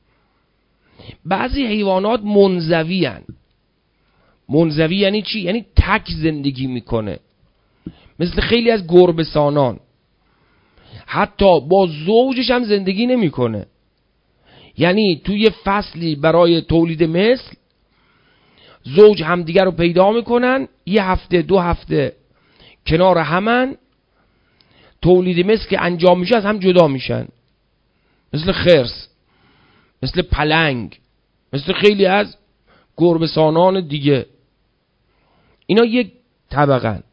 Speaker 1: بعضی حیوانات منزوی هستند. منزوی یعنی چی؟ یعنی تک زندگی میکنه، مثل خیلی از گربه‌سانان. حتی با زوجش هم زندگی نمیکنه. یعنی توی فصلی برای تولید مثل زوج همدیگر رو پیدا میکنن، یه هفته دو هفته کنار همن، تولید مثل که انجام میشه از هم جدا میشن، مثل خرس، مثل پلنگ، مثل خیلی از گربه‌سانان دیگه. اینا یک طبقن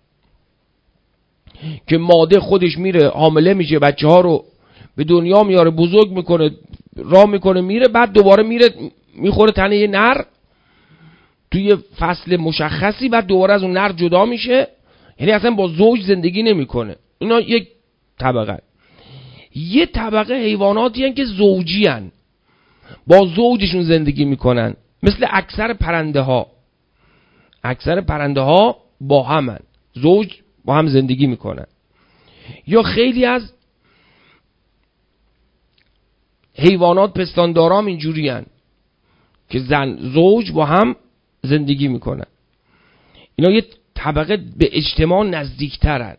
Speaker 1: که ماده خودش میره حامله میشه، بچه ها رو به دنیا میاره، بزرگ میکنه، راه میکنه، میره، بعد دوباره میره میخوره تنه یه نر، توی فصل مشخصی بعد دوباره از اون نر جدا میشه، یعنی اصلا با زوج زندگی نمیکنه. اینا یک طبقه. یه طبقه حیواناتی هستن که زوجی هستن، با زوجشون زندگی میکنن، مثل اکثر پرنده ها. اکثر پرنده ها با همن، زوج با هم زندگی میکنن. یا خیلی از حیوانات پستاندارام اینجوری هن که زن زوج با هم زندگی میکنن. اینا یه طبقه به اجتماع نزدیکترن.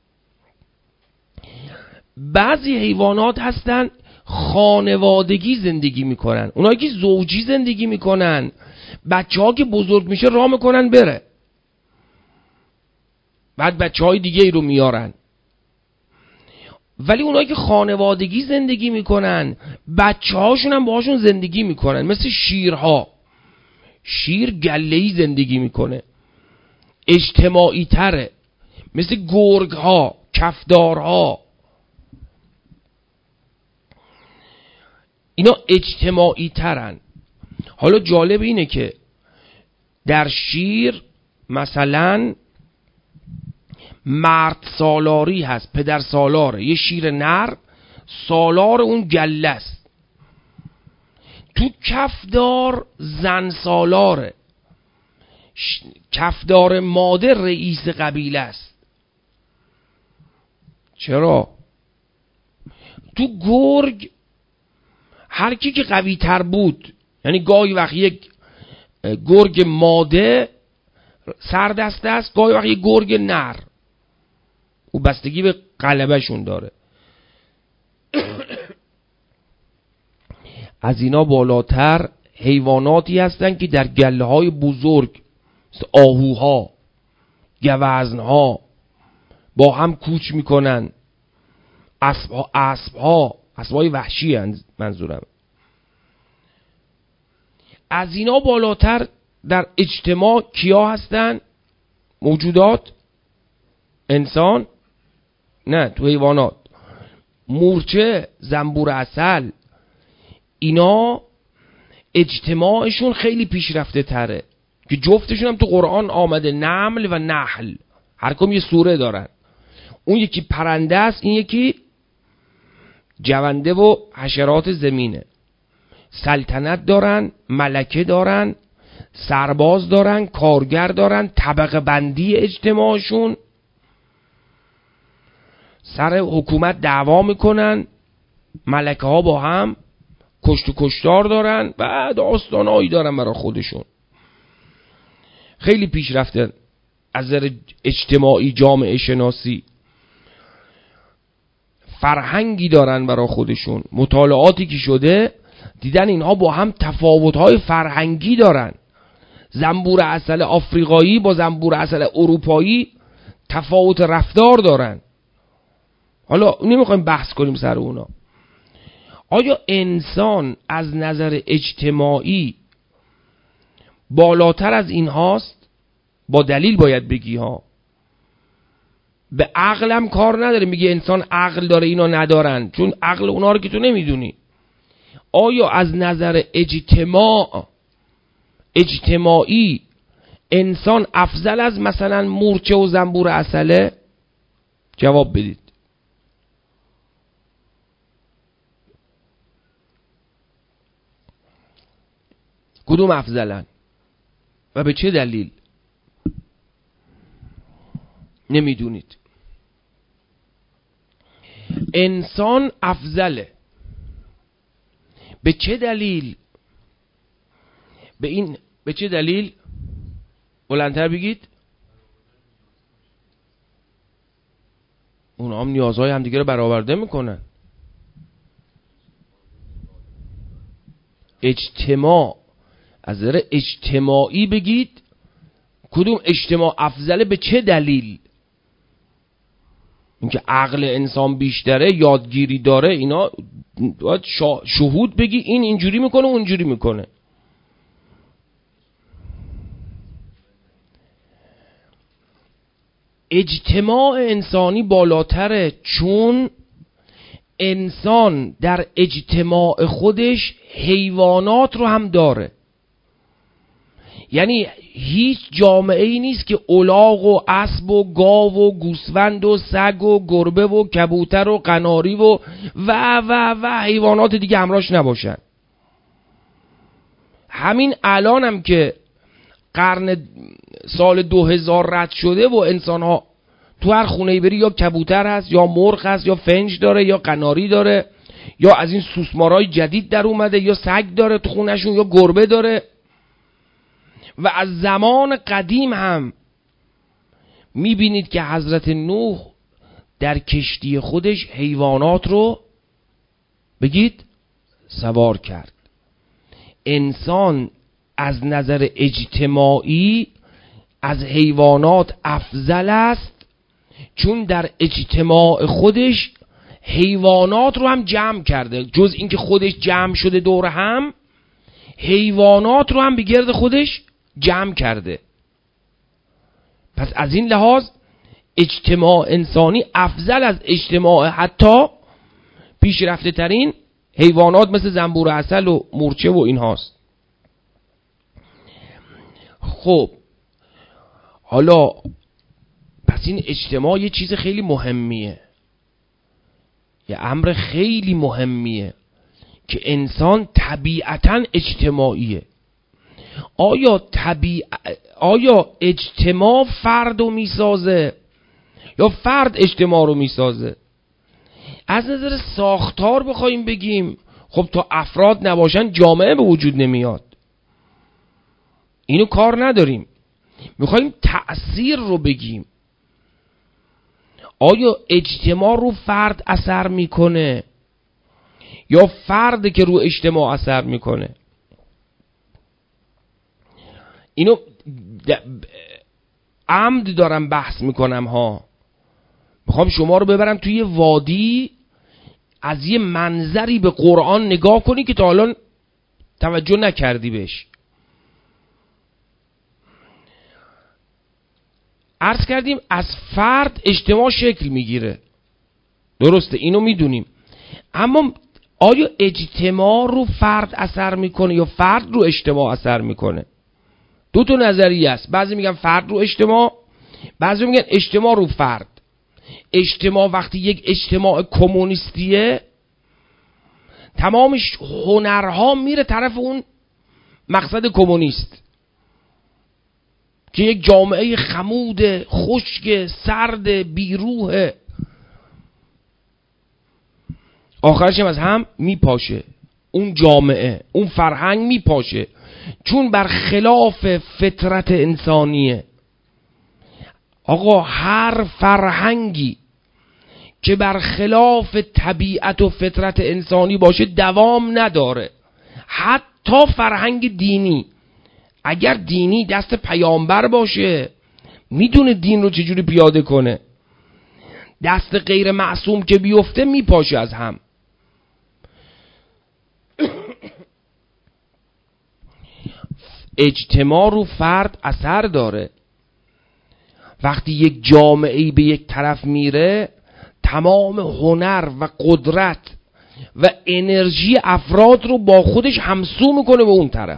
Speaker 1: بعضی حیوانات هستن خانوادگی زندگی میکنن. اونایی که زوجی زندگی میکنن، بچه ها که بزرگ میشه راه میکنن بره، بعد بچه های دیگه ای رو میارن. ولی اونایی که خانوادگی زندگی میکنن، بچه هاشون هم باهاشون زندگی میکنن. مثل شیرها، شیر گله‌ای زندگی میکنه، اجتماعی تره. مثل گرگ ها، کفدارها، اینا اجتماعی ترن. حالا جالب اینه که در شیر مثلا مرد سالاری هست، پدر سالاره، یه شیر نر سالار اون گله است. تو کفدار زن سالاره، کفدار ماده رئیس قبیله است. چرا؟ تو گرگ هر کی که قوی تر بود، یعنی گاهی وقت یک گرگ ماده سردسته است، گاهی وقت یک گرگ نر، او بستگی به غلبه شون داره. از اینا بالاتر حیواناتی هستن که در گله های بزرگ مثل آهوها، گوزنها با هم کوچ میکنن. اسبها اسبها اسبای وحشی هست منظورم. از اینا بالاتر در اجتماع کیا هستن؟ موجودات؟ انسان؟ نه، تو حیوانات مورچه، زنبور عسل، اینا اجتماعشون خیلی پیشرفته تره که جفتشون هم تو قرآن آمده، نمل و نحل، هر کم یه سوره دارن. اون یکی پرنده است، این یکی جونده و حشرات زمینه. سلطنت دارن، ملکه دارن، سرباز دارن، کارگر دارن. طبقه بندی اجتماعشون، سر حکومت دعوا میکنن، ملکه ها با هم کشت و کشتار دارن و داستانایی دارن برای خودشون. خیلی پیشرفته از نظر اجتماعی، جامعه شناسی، فرهنگی دارن برای خودشون. مطالعاتی که شده دیدن اینها با هم تفاوت‌های فرهنگی دارن. زنبور عسل آفریقایی با زنبور عسل اروپایی تفاوت رفتار دارن. حالا نمیخوایم بحث کنیم سر اونا. آیا انسان از نظر اجتماعی بالاتر از این هاست؟ با دلیل باید بگی ها. به عقلم کار نداره، میگه انسان عقل داره اینا ندارن، چون عقل اونا رو که تو نمیدونی. آیا از نظر اجتماع اجتماعی انسان افضل از مثلا مورچه و زنبور عسله؟ جواب بدید. کدوم افضلن و به چه دلیل؟ نمیدونید. انسان افضله. به چه دلیل؟ به این به چه دلیل؟ بلندتر بگید. اونا هم نیازهای همدیگه رو برآورده میکنن. اجتماع، از نظر اجتماعی بگید کدوم اجتماع افضله، به چه دلیل؟ اینکه عقل انسان بیشتره، یادگیری داره، اینا باید شهود بگی این اینجوری میکنه اونجوری میکنه. اجتماع انسانی بالاتره، چون انسان در اجتماع خودش حیوانات رو هم داره. یعنی هیچ جامعه ای نیست که الاغ و اسب و گاو و گوسفند و سگ و گربه و کبوتر و قناری و و و و حیوانات دیگه همراهش نباشن. همین الان هم که قرن سال دو هزار رد شده و انسان ها تو هر خونه‌ای بری یا کبوتر هست یا مرغ هست یا فنج داره یا قناری داره یا از این سوسمارای جدید در اومده یا سگ داره تو خونهشون یا گربه داره. و از زمان قدیم هم میبینید که حضرت نوح در کشتی خودش حیوانات رو بگید سوار کرد. انسان از نظر اجتماعی از حیوانات افضل است، چون در اجتماع خودش حیوانات رو هم جمع کرده. جز اینکه خودش جمع شده دور هم، حیوانات رو هم به گرد خودش جمع کرده. پس از این لحاظ اجتماع انسانی افضل از اجتماع حتی پیشرفته ترین حیوانات مثل زنبور عسل و مورچه و این هاست. خب حالا پس این اجتماع یه چیز خیلی مهمیه، یه امر خیلی مهمیه که انسان طبیعتاً اجتماعیه. آیا طبیع... آیا اجتماع فرد رو میسازه یا فرد اجتماع رو میسازه؟ از نظر ساختار بخوایم بگیم، خب تا افراد نباشن جامعه به وجود نمیاد. اینو کار نداریم. میخوایم تأثیر رو بگیم. آیا اجتماع رو فرد اثر میکنه یا فرد که رو اجتماع اثر میکنه؟ اینو عمد دارم بحث میکنم ها. میخوام شما رو ببرم توی وادی، از یه منظری به قرآن نگاه کنی که تا الان توجه نکردی بهش. عرض کردیم از فرد اجتماع شکل میگیره، درسته، اینو میدونیم. اما آیا اجتماع رو فرد اثر میکنه یا فرد رو اجتماع اثر میکنه؟ دو تا نظریه است. بعضی میگن فرد رو اجتماع، بعضی میگن اجتماع رو فرد. اجتماع وقتی یک اجتماع کمونیستیه، تمام هنرها میره طرف اون مقصد کمونیست که یک جامعه خمود، خشک، سرد، بیروح، آخرش هم از هم میپاشه. اون جامعه، اون فرهنگ میپاشه، چون بر خلاف فطرت انسانیه. آقا هر فرهنگی که بر خلاف طبیعت و فطرت انسانی باشه دوام نداره. حتی فرهنگ دینی، اگر دینی دست پیامبر باشه، میدونه دین رو چجوری پیاده کنه، دست غیر معصوم که بیفته میپاشه از هم. اجتماع رو فرد اثر داره. وقتی یک جامعه‌ای به یک طرف میره، تمام هنر و قدرت و انرژی افراد رو با خودش همسو میکنه به اون طرف.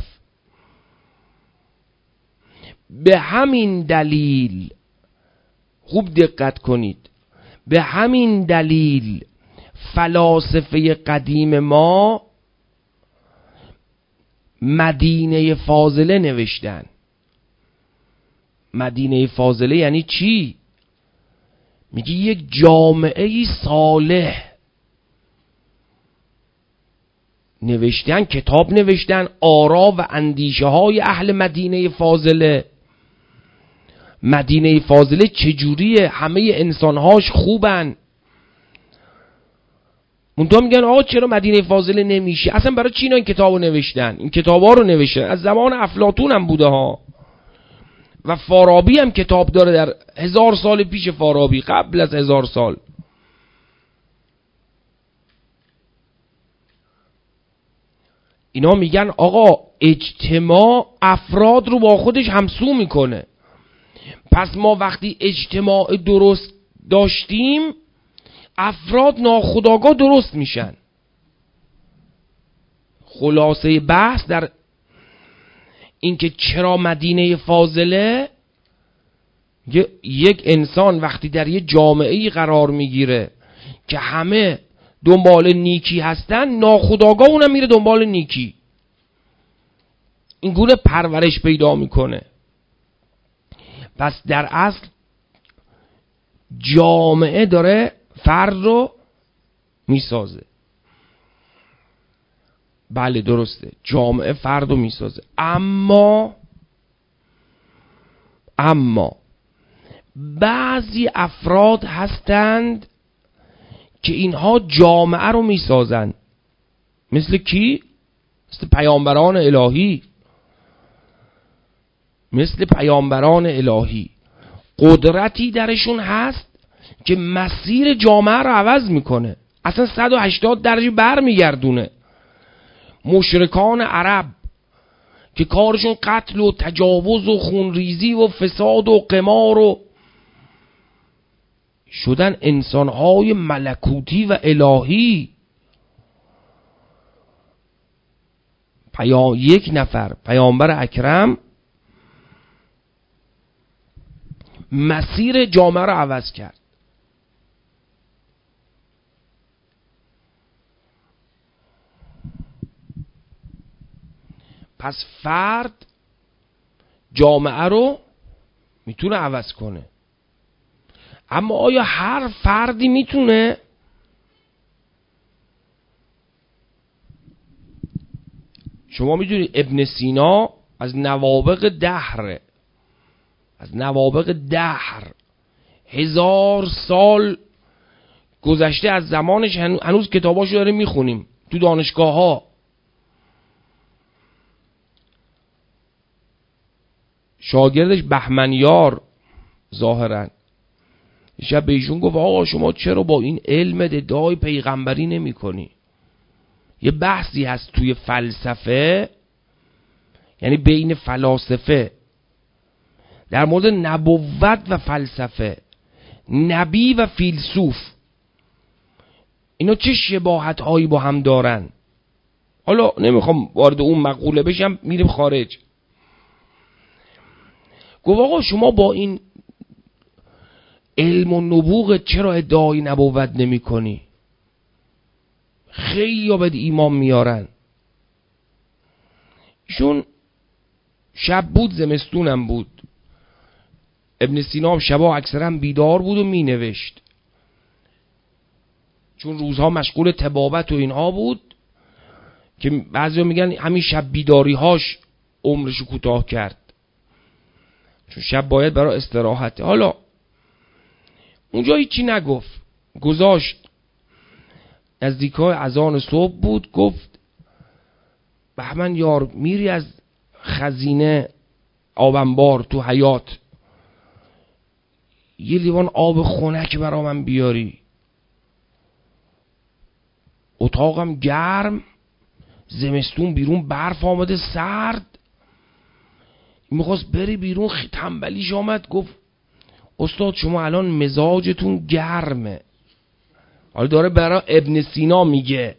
Speaker 1: به همین دلیل، خوب دقت کنید، به همین دلیل فلاسفه قدیم ما مدینه فاضله نوشتن. مدینه فاضله یعنی چی؟ میگه یک جامعه صالح نوشتن، کتاب نوشتن، آرا و اندیشه های اهل مدینه فاضله. مدینه فاضله چجوریه؟ همه انسانهاش خوبن. منتها میگن آقا چرا مدینه فاضله نمیشه؟ اصلا برای چی اینا این کتابو نوشتن؟ این کتابا رو نوشتن از زمان افلاطون هم بوده ها، و فارابی هم کتاب داره در هزار سال پیش. فارابی قبل از هزار سال. اینا میگن آقا اجتماع افراد رو با خودش همسو میکنه. پس ما وقتی اجتماع درست داشتیم، افراد ناخودآگاه درست میشن. خلاصه بحث در اینکه چرا مدینه فاضله، یک انسان وقتی در یه جامعه‌ای قرار میگیره که همه دنبال نیکی هستن، ناخودآگاه اونم میره دنبال نیکی، این گونه پرورش پیدا میکنه. پس در اصل جامعه داره فرد رو میسازه. بله درسته، جامعه فرد رو میسازه، اما اما بعضی افراد هستند که اینها جامعه رو میسازن. مثل کی؟ مثل پیامبران الهی. مثل پیامبران الهی قدرتی درشون هست که مسیر جامعه رو عوض میکنه، اصلا صد و هشتاد درجه بر میگردونه. مشرکان عرب که کارشون قتل و تجاوز و خونریزی و فساد و قمار و شدن انسانهای ملکوتی و الهی. پیام یک نفر پیامبر اکرم مسیر جامعه رو عوض کرد. پس فرد جامعه رو میتونه عوض کنه، اما آیا هر فردی میتونه؟ شما میدونید ابن سینا از نوابغ دهر، از نوابغ دهر هزار سال گذشته از زمانش، هنوز کتاباشو داره میخونیم تو دانشگاه ها. شاگردش بهمنیار ظاهرا شب به ایشون گفت آقا شما چرا با این علم ادعای پیغمبری نمی کنی؟ یه بحثی هست توی فلسفه، یعنی بین فلاسفه، در مورد نبوت و فلسفه، نبی و فیلسوف، اینا چه شباهت هایی با هم دارن؟ حالا نمیخوام وارد اون مقوله بشم، میریم خارج. گفت آقا شما با این علم و نبوغ چرا ادعای نبوت نمی کنی؟ خیلی ها به ایمان میارن. ایشون شب بود، زمستونم بود، ابن سینا هم شبا اکثرا بیدار بود و می نوشت، چون روزها مشغول طبابت و اینها بود که بعضی ها میگن همین شب بیداری هاش عمرشو کوتاه کرد، چون شب باید برای استراحت. حالا اونجا هیچی نگفت، گذاشت. نزدیکای اذان صبح بود، گفت بهمن یار میری از خزینه آبنبار تو حیات یه لیوان آب خنک برا من بیاری؟ اتاقم گرم، زمستون بیرون برف آمده سرد. میخواست بری بیرون، تنبلیش آمد، گفت استاد شما الان مزاجتون گرمه. حالا داره برای ابن سینا میگه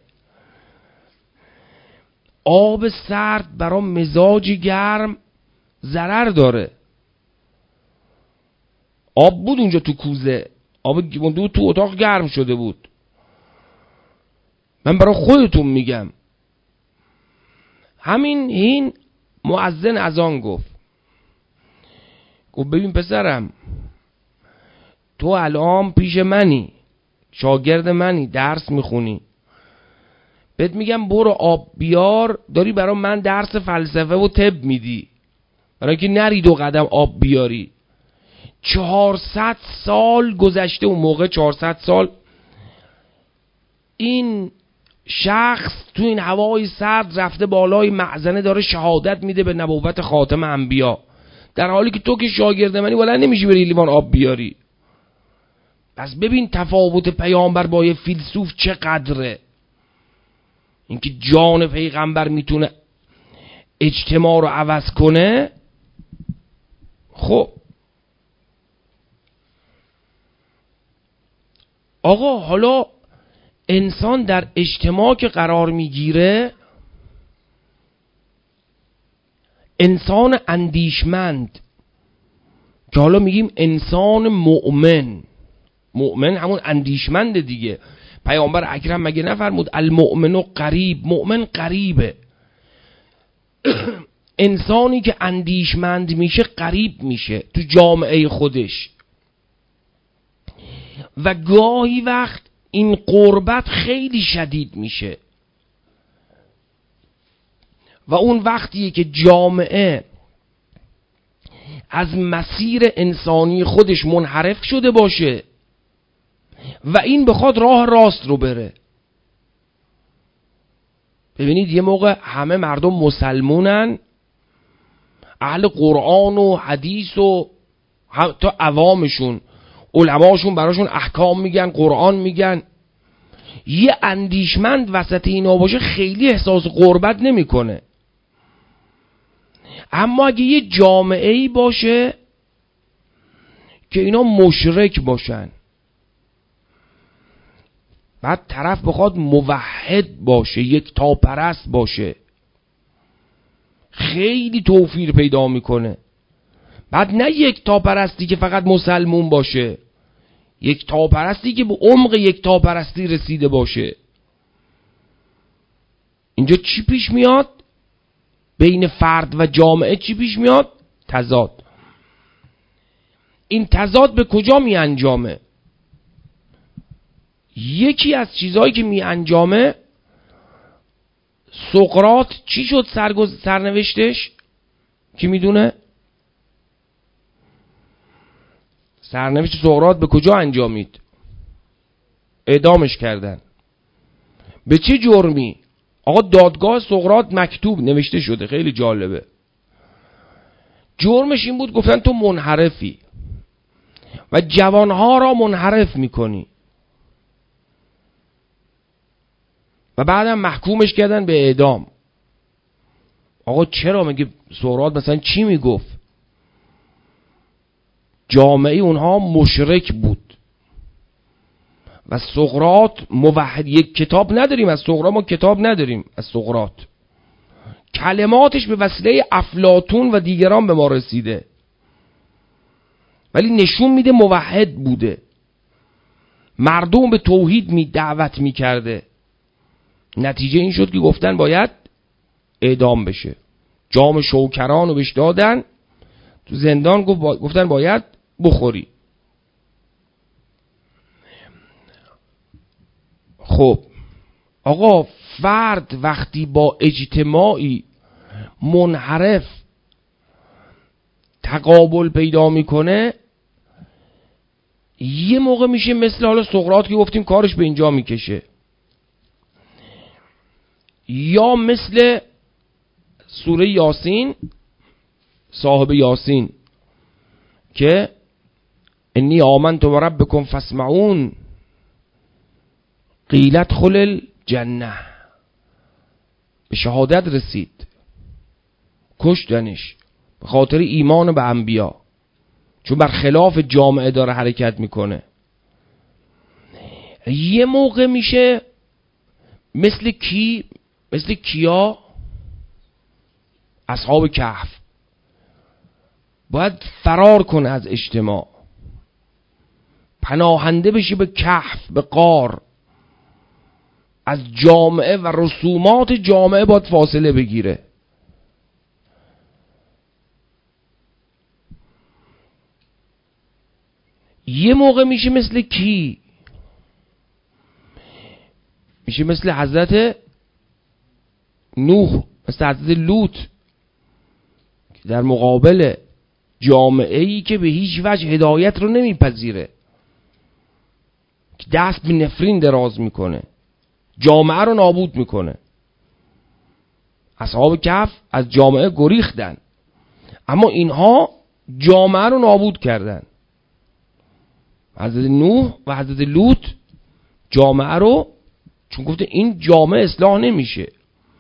Speaker 1: آب سرد برای مزاج گرم ضرر داره. آب بود اونجا تو کوزه، آب بود تو اتاق گرم شده بود. من برای خودتون میگم. همین این مؤذن اذان گفت، گفت ببین پسرم، تو الان پیش منی، شاگرد منی، درس میخونی، بهت میگم برو آب بیار، داری برای من درس فلسفه و طب میدی برای که نری دو قدم آب بیاری. چهارصد سال گذشته، اون موقع چهارصد سال این شخص تو این هوای سرد رفته بالای معزنه داره شهادت میده به نبوت خاتم انبیا، در حالی که تو که شاگرد منی ولی نمیشی بری لیوان آب بیاری. پس ببین تفاوت پیامبر با یه فیلسوف چقدره، اینکه جان پیغمبر میتونه اجتماع رو عوض کنه. خب آقا حالا انسان در اجتماع که قرار میگیره، انسان اندیشمند که حالا میگیم انسان مؤمن. مؤمن همون اندیشمند دیگه. پیامبر اکرم مگه نفرمود المؤمن قریب؟ مؤمن قریبه. انسانی که اندیشمند میشه قریب میشه تو جامعه خودش و گاهی وقت این قربت خیلی شدید میشه و اون وقتیه که جامعه از مسیر انسانی خودش منحرف شده باشه و این بخواد راه راست رو بره. ببینید یه موقع همه مردم مسلمونن، اهل قرآن و حدیث و تا عوامشون علماشون براشون احکام میگن، قرآن میگن. یه اندیشمند وسط اینا باشه خیلی احساس غربت نمیکنه. اما اگه یه جامعه‌ای باشه که اینا مشرک باشن، بعد طرف بخواد موحد باشه، یک تاپرست باشه، خیلی توفیر پیدا میکنه. بعد نه یک تاپرستی که فقط مسلمون باشه، یک تاپرستی که به عمق یک تاپرستی رسیده باشه. اینجا چی پیش میاد؟ بین فرد و جامعه چی پیش میاد؟ تضاد. این تضاد به کجا می انجامه؟ یکی از چیزهایی که می انجامه، سقراط چی شد سرگز... سرنوشتش؟ کی میدونه؟ سرنوشت سقراط به کجا انجامید؟ اعدامش کردن. به چه جرمی؟ آقا دادگاه سقراط مکتوب نوشته شده، خیلی جالبه. جرمش این بود گفتن تو منحرفی و جوانها را منحرف میکنی و بعدم محکومش کردن به اعدام. آقا چرا؟ مگه سقراط مثلا چی میگفت؟ جامعه اونها مشرک بود و سقراط موحد. یک کتاب نداریم از سقراط، ما کتاب نداریم از سقراط، کلماتش به وسیله افلاطون و دیگران به ما رسیده، ولی نشون میده موحد بوده، مردم به توحید می دعوت میکرده. نتیجه این شد که گفتن باید اعدام بشه. جام شوکران رو بهش دادن، تو زندان گفتن باید بخوری. خب آقا فرد وقتی با اجتماعی منحرف تقابل پیدا میکنه، یه موقع میشه مثل حالا سقراط که گفتیم کارش به اینجا میکشه، یا مثل سوره یاسین، صاحب یاسین که انی آمنت بربکم فاسمعون قیل ادخل الجنه، به شهادت رسید، کشتنش به خاطر ایمان به انبیا، چون بر خلاف جامعه داره حرکت میکنه. یه موقع میشه مثل کی؟ مثل کیا؟ اصحاب کهف. باید فرار کنه از اجتماع، پناهنده بشه به کهف، به غار، از جامعه و رسومات جامعه باید فاصله بگیره. یه موقع میشه مثل کی؟ میشه مثل حضرت نوح، مثل حضرت لوط، که در مقابل جامعه ای که به هیچ وجه هدایت رو نمیپذیره، که دست به نفرین دراز میکنه، جامعه رو نابود میکنه. اصحاب کهف از جامعه گریختن، اما اینها جامعه رو نابود کردن. حضرت نوح و حضرت لوط جامعه رو، چون گفته این جامعه اصلاح نمیشه.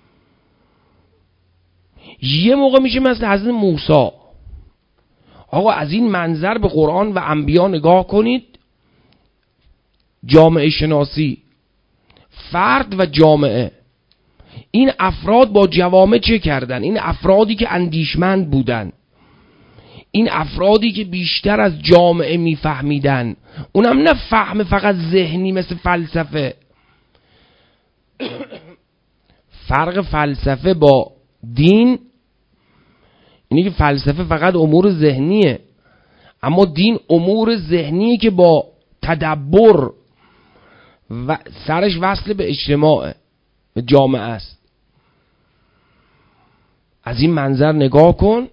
Speaker 1: یه موقع میشه مثل حضرت موسی. آقا از این منظر به قرآن و انبیا نگاه کنید. جامعه شناسی، فرد و جامعه. این افراد با جوامع چه کردن؟ این افرادی که اندیشمند بودن، این افرادی که بیشتر از جامعه میفهمیدن، اونم نه فهم فقط ذهنی مثل فلسفه. فرق فلسفه با دین اینه که فلسفه فقط امور ذهنیه، اما دین امور ذهنیه که با تدبر و سرش وصل به اجتماع، به جامعه است. از این منظر نگاه کن،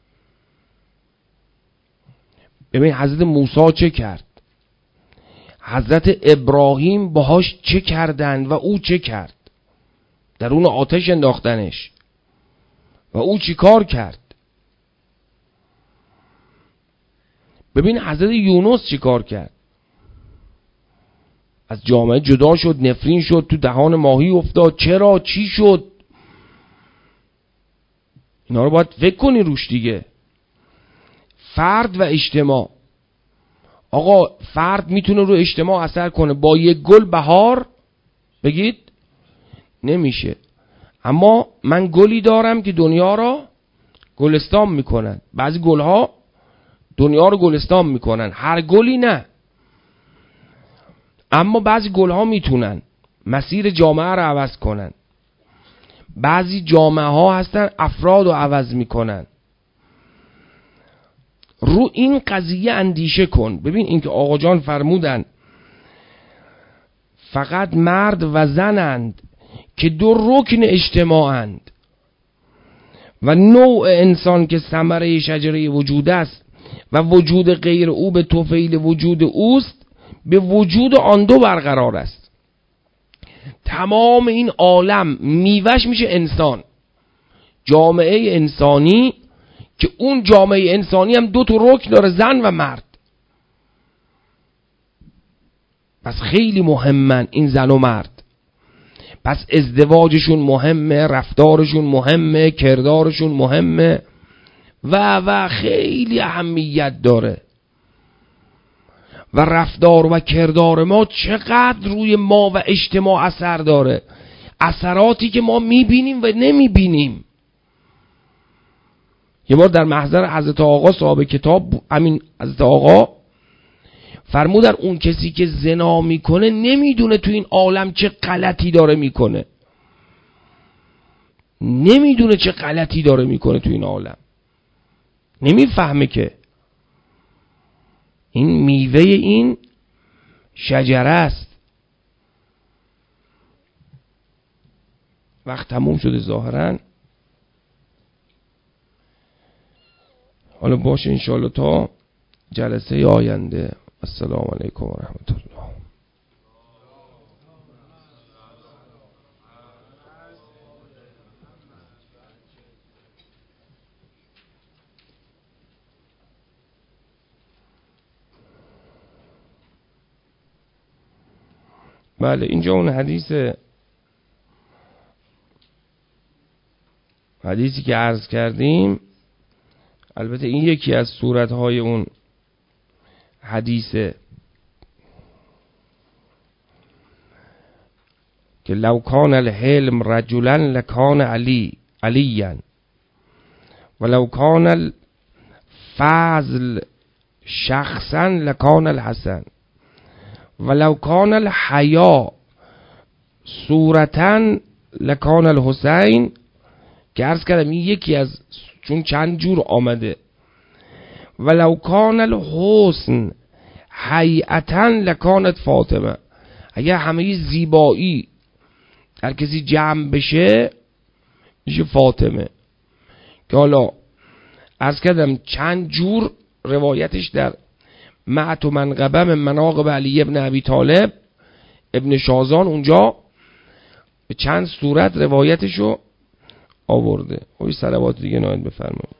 Speaker 1: ببین حضرت موسی چه کرد، حضرت ابراهیم باهاش چه کردند و او چه کرد. در اون آتش انداختنش و او چی کار کرد. ببین حضرت یونس چی کار کرد، از جامعه جدا شد، نفرین شد، تو دهان ماهی افتاد. چرا؟ چی شد؟ اینا رو باید فکر کنی روش دیگه. فرد و اجتماع. آقا فرد میتونه رو اجتماع اثر کنه، با یک گل بهار بگید نمیشه، اما من گلی دارم که دنیا را گلستان میکنن. بعضی گلها دنیا رو گلستان میکنن، هر گلی نه، اما بعضی گلها میتونن مسیر جامعه رو عوض کنن. بعضی جامعه ها هستن افراد رو عوض میکنن. رو این قضیه اندیشه کن. ببین این که آقا جان فرمودن فقط مرد و زنند که دو رکن اجتماعند و نوع انسان که ثمره شجره وجود است و وجود غیر او به طفیل وجود اوست، به وجود آن دو برقرار است. تمام این عالم میوهش میشه انسان، جامعه انسانی، که اون جامعه انسانی هم دو تا رکن داره، زن و مرد. پس خیلی مهمن این زن و مرد. پس ازدواجشون مهمه، رفتارشون مهمه، کردارشون مهمه و و خیلی اهمیت داره. و رفتار و کردار ما چقدر روی ما و اجتماع اثر داره، اثراتی که ما میبینیم و نمیبینیم. یه بار در محضر حضرت آقا صاحب کتاب، همین حضرت آقا فرمودن اون کسی که زنا میکنه نمیدونه تو این عالم چه غلطی داره میکنه، نمیدونه چه غلطی داره میکنه تو این عالم، نمیفهمه که این میوه این شجره است. وقت تموم شده ظاهرا. حالا باشه انشاءالله تا جلسه آینده. السلام علیکم و رحمت الله. بله اینجا اون حدیث حدیثی که عرض کردیم، البته این یکی از صورتهای اون حدیثه که لو کان الحلم رجلا لکان علی علیا ولو کان الفضل شخصا لکان الحسن ولو کان الحیا صورتا لکان الحسین. که عرض کردم این یکی از، چون چند جور آمده، ولو کان الحسن هیئتا لکانت فاطمه. اگر همه زیبایی هر کسی جمع بشه میشه فاطمه. که حالا عرض کردم چند جور روایتش در معت و منقبه من مناقب علی ابن ابی طالب ابن شازان اونجا به چند صورت روایتشو آورده. خب صلوات دیگه نایل بفرمایید.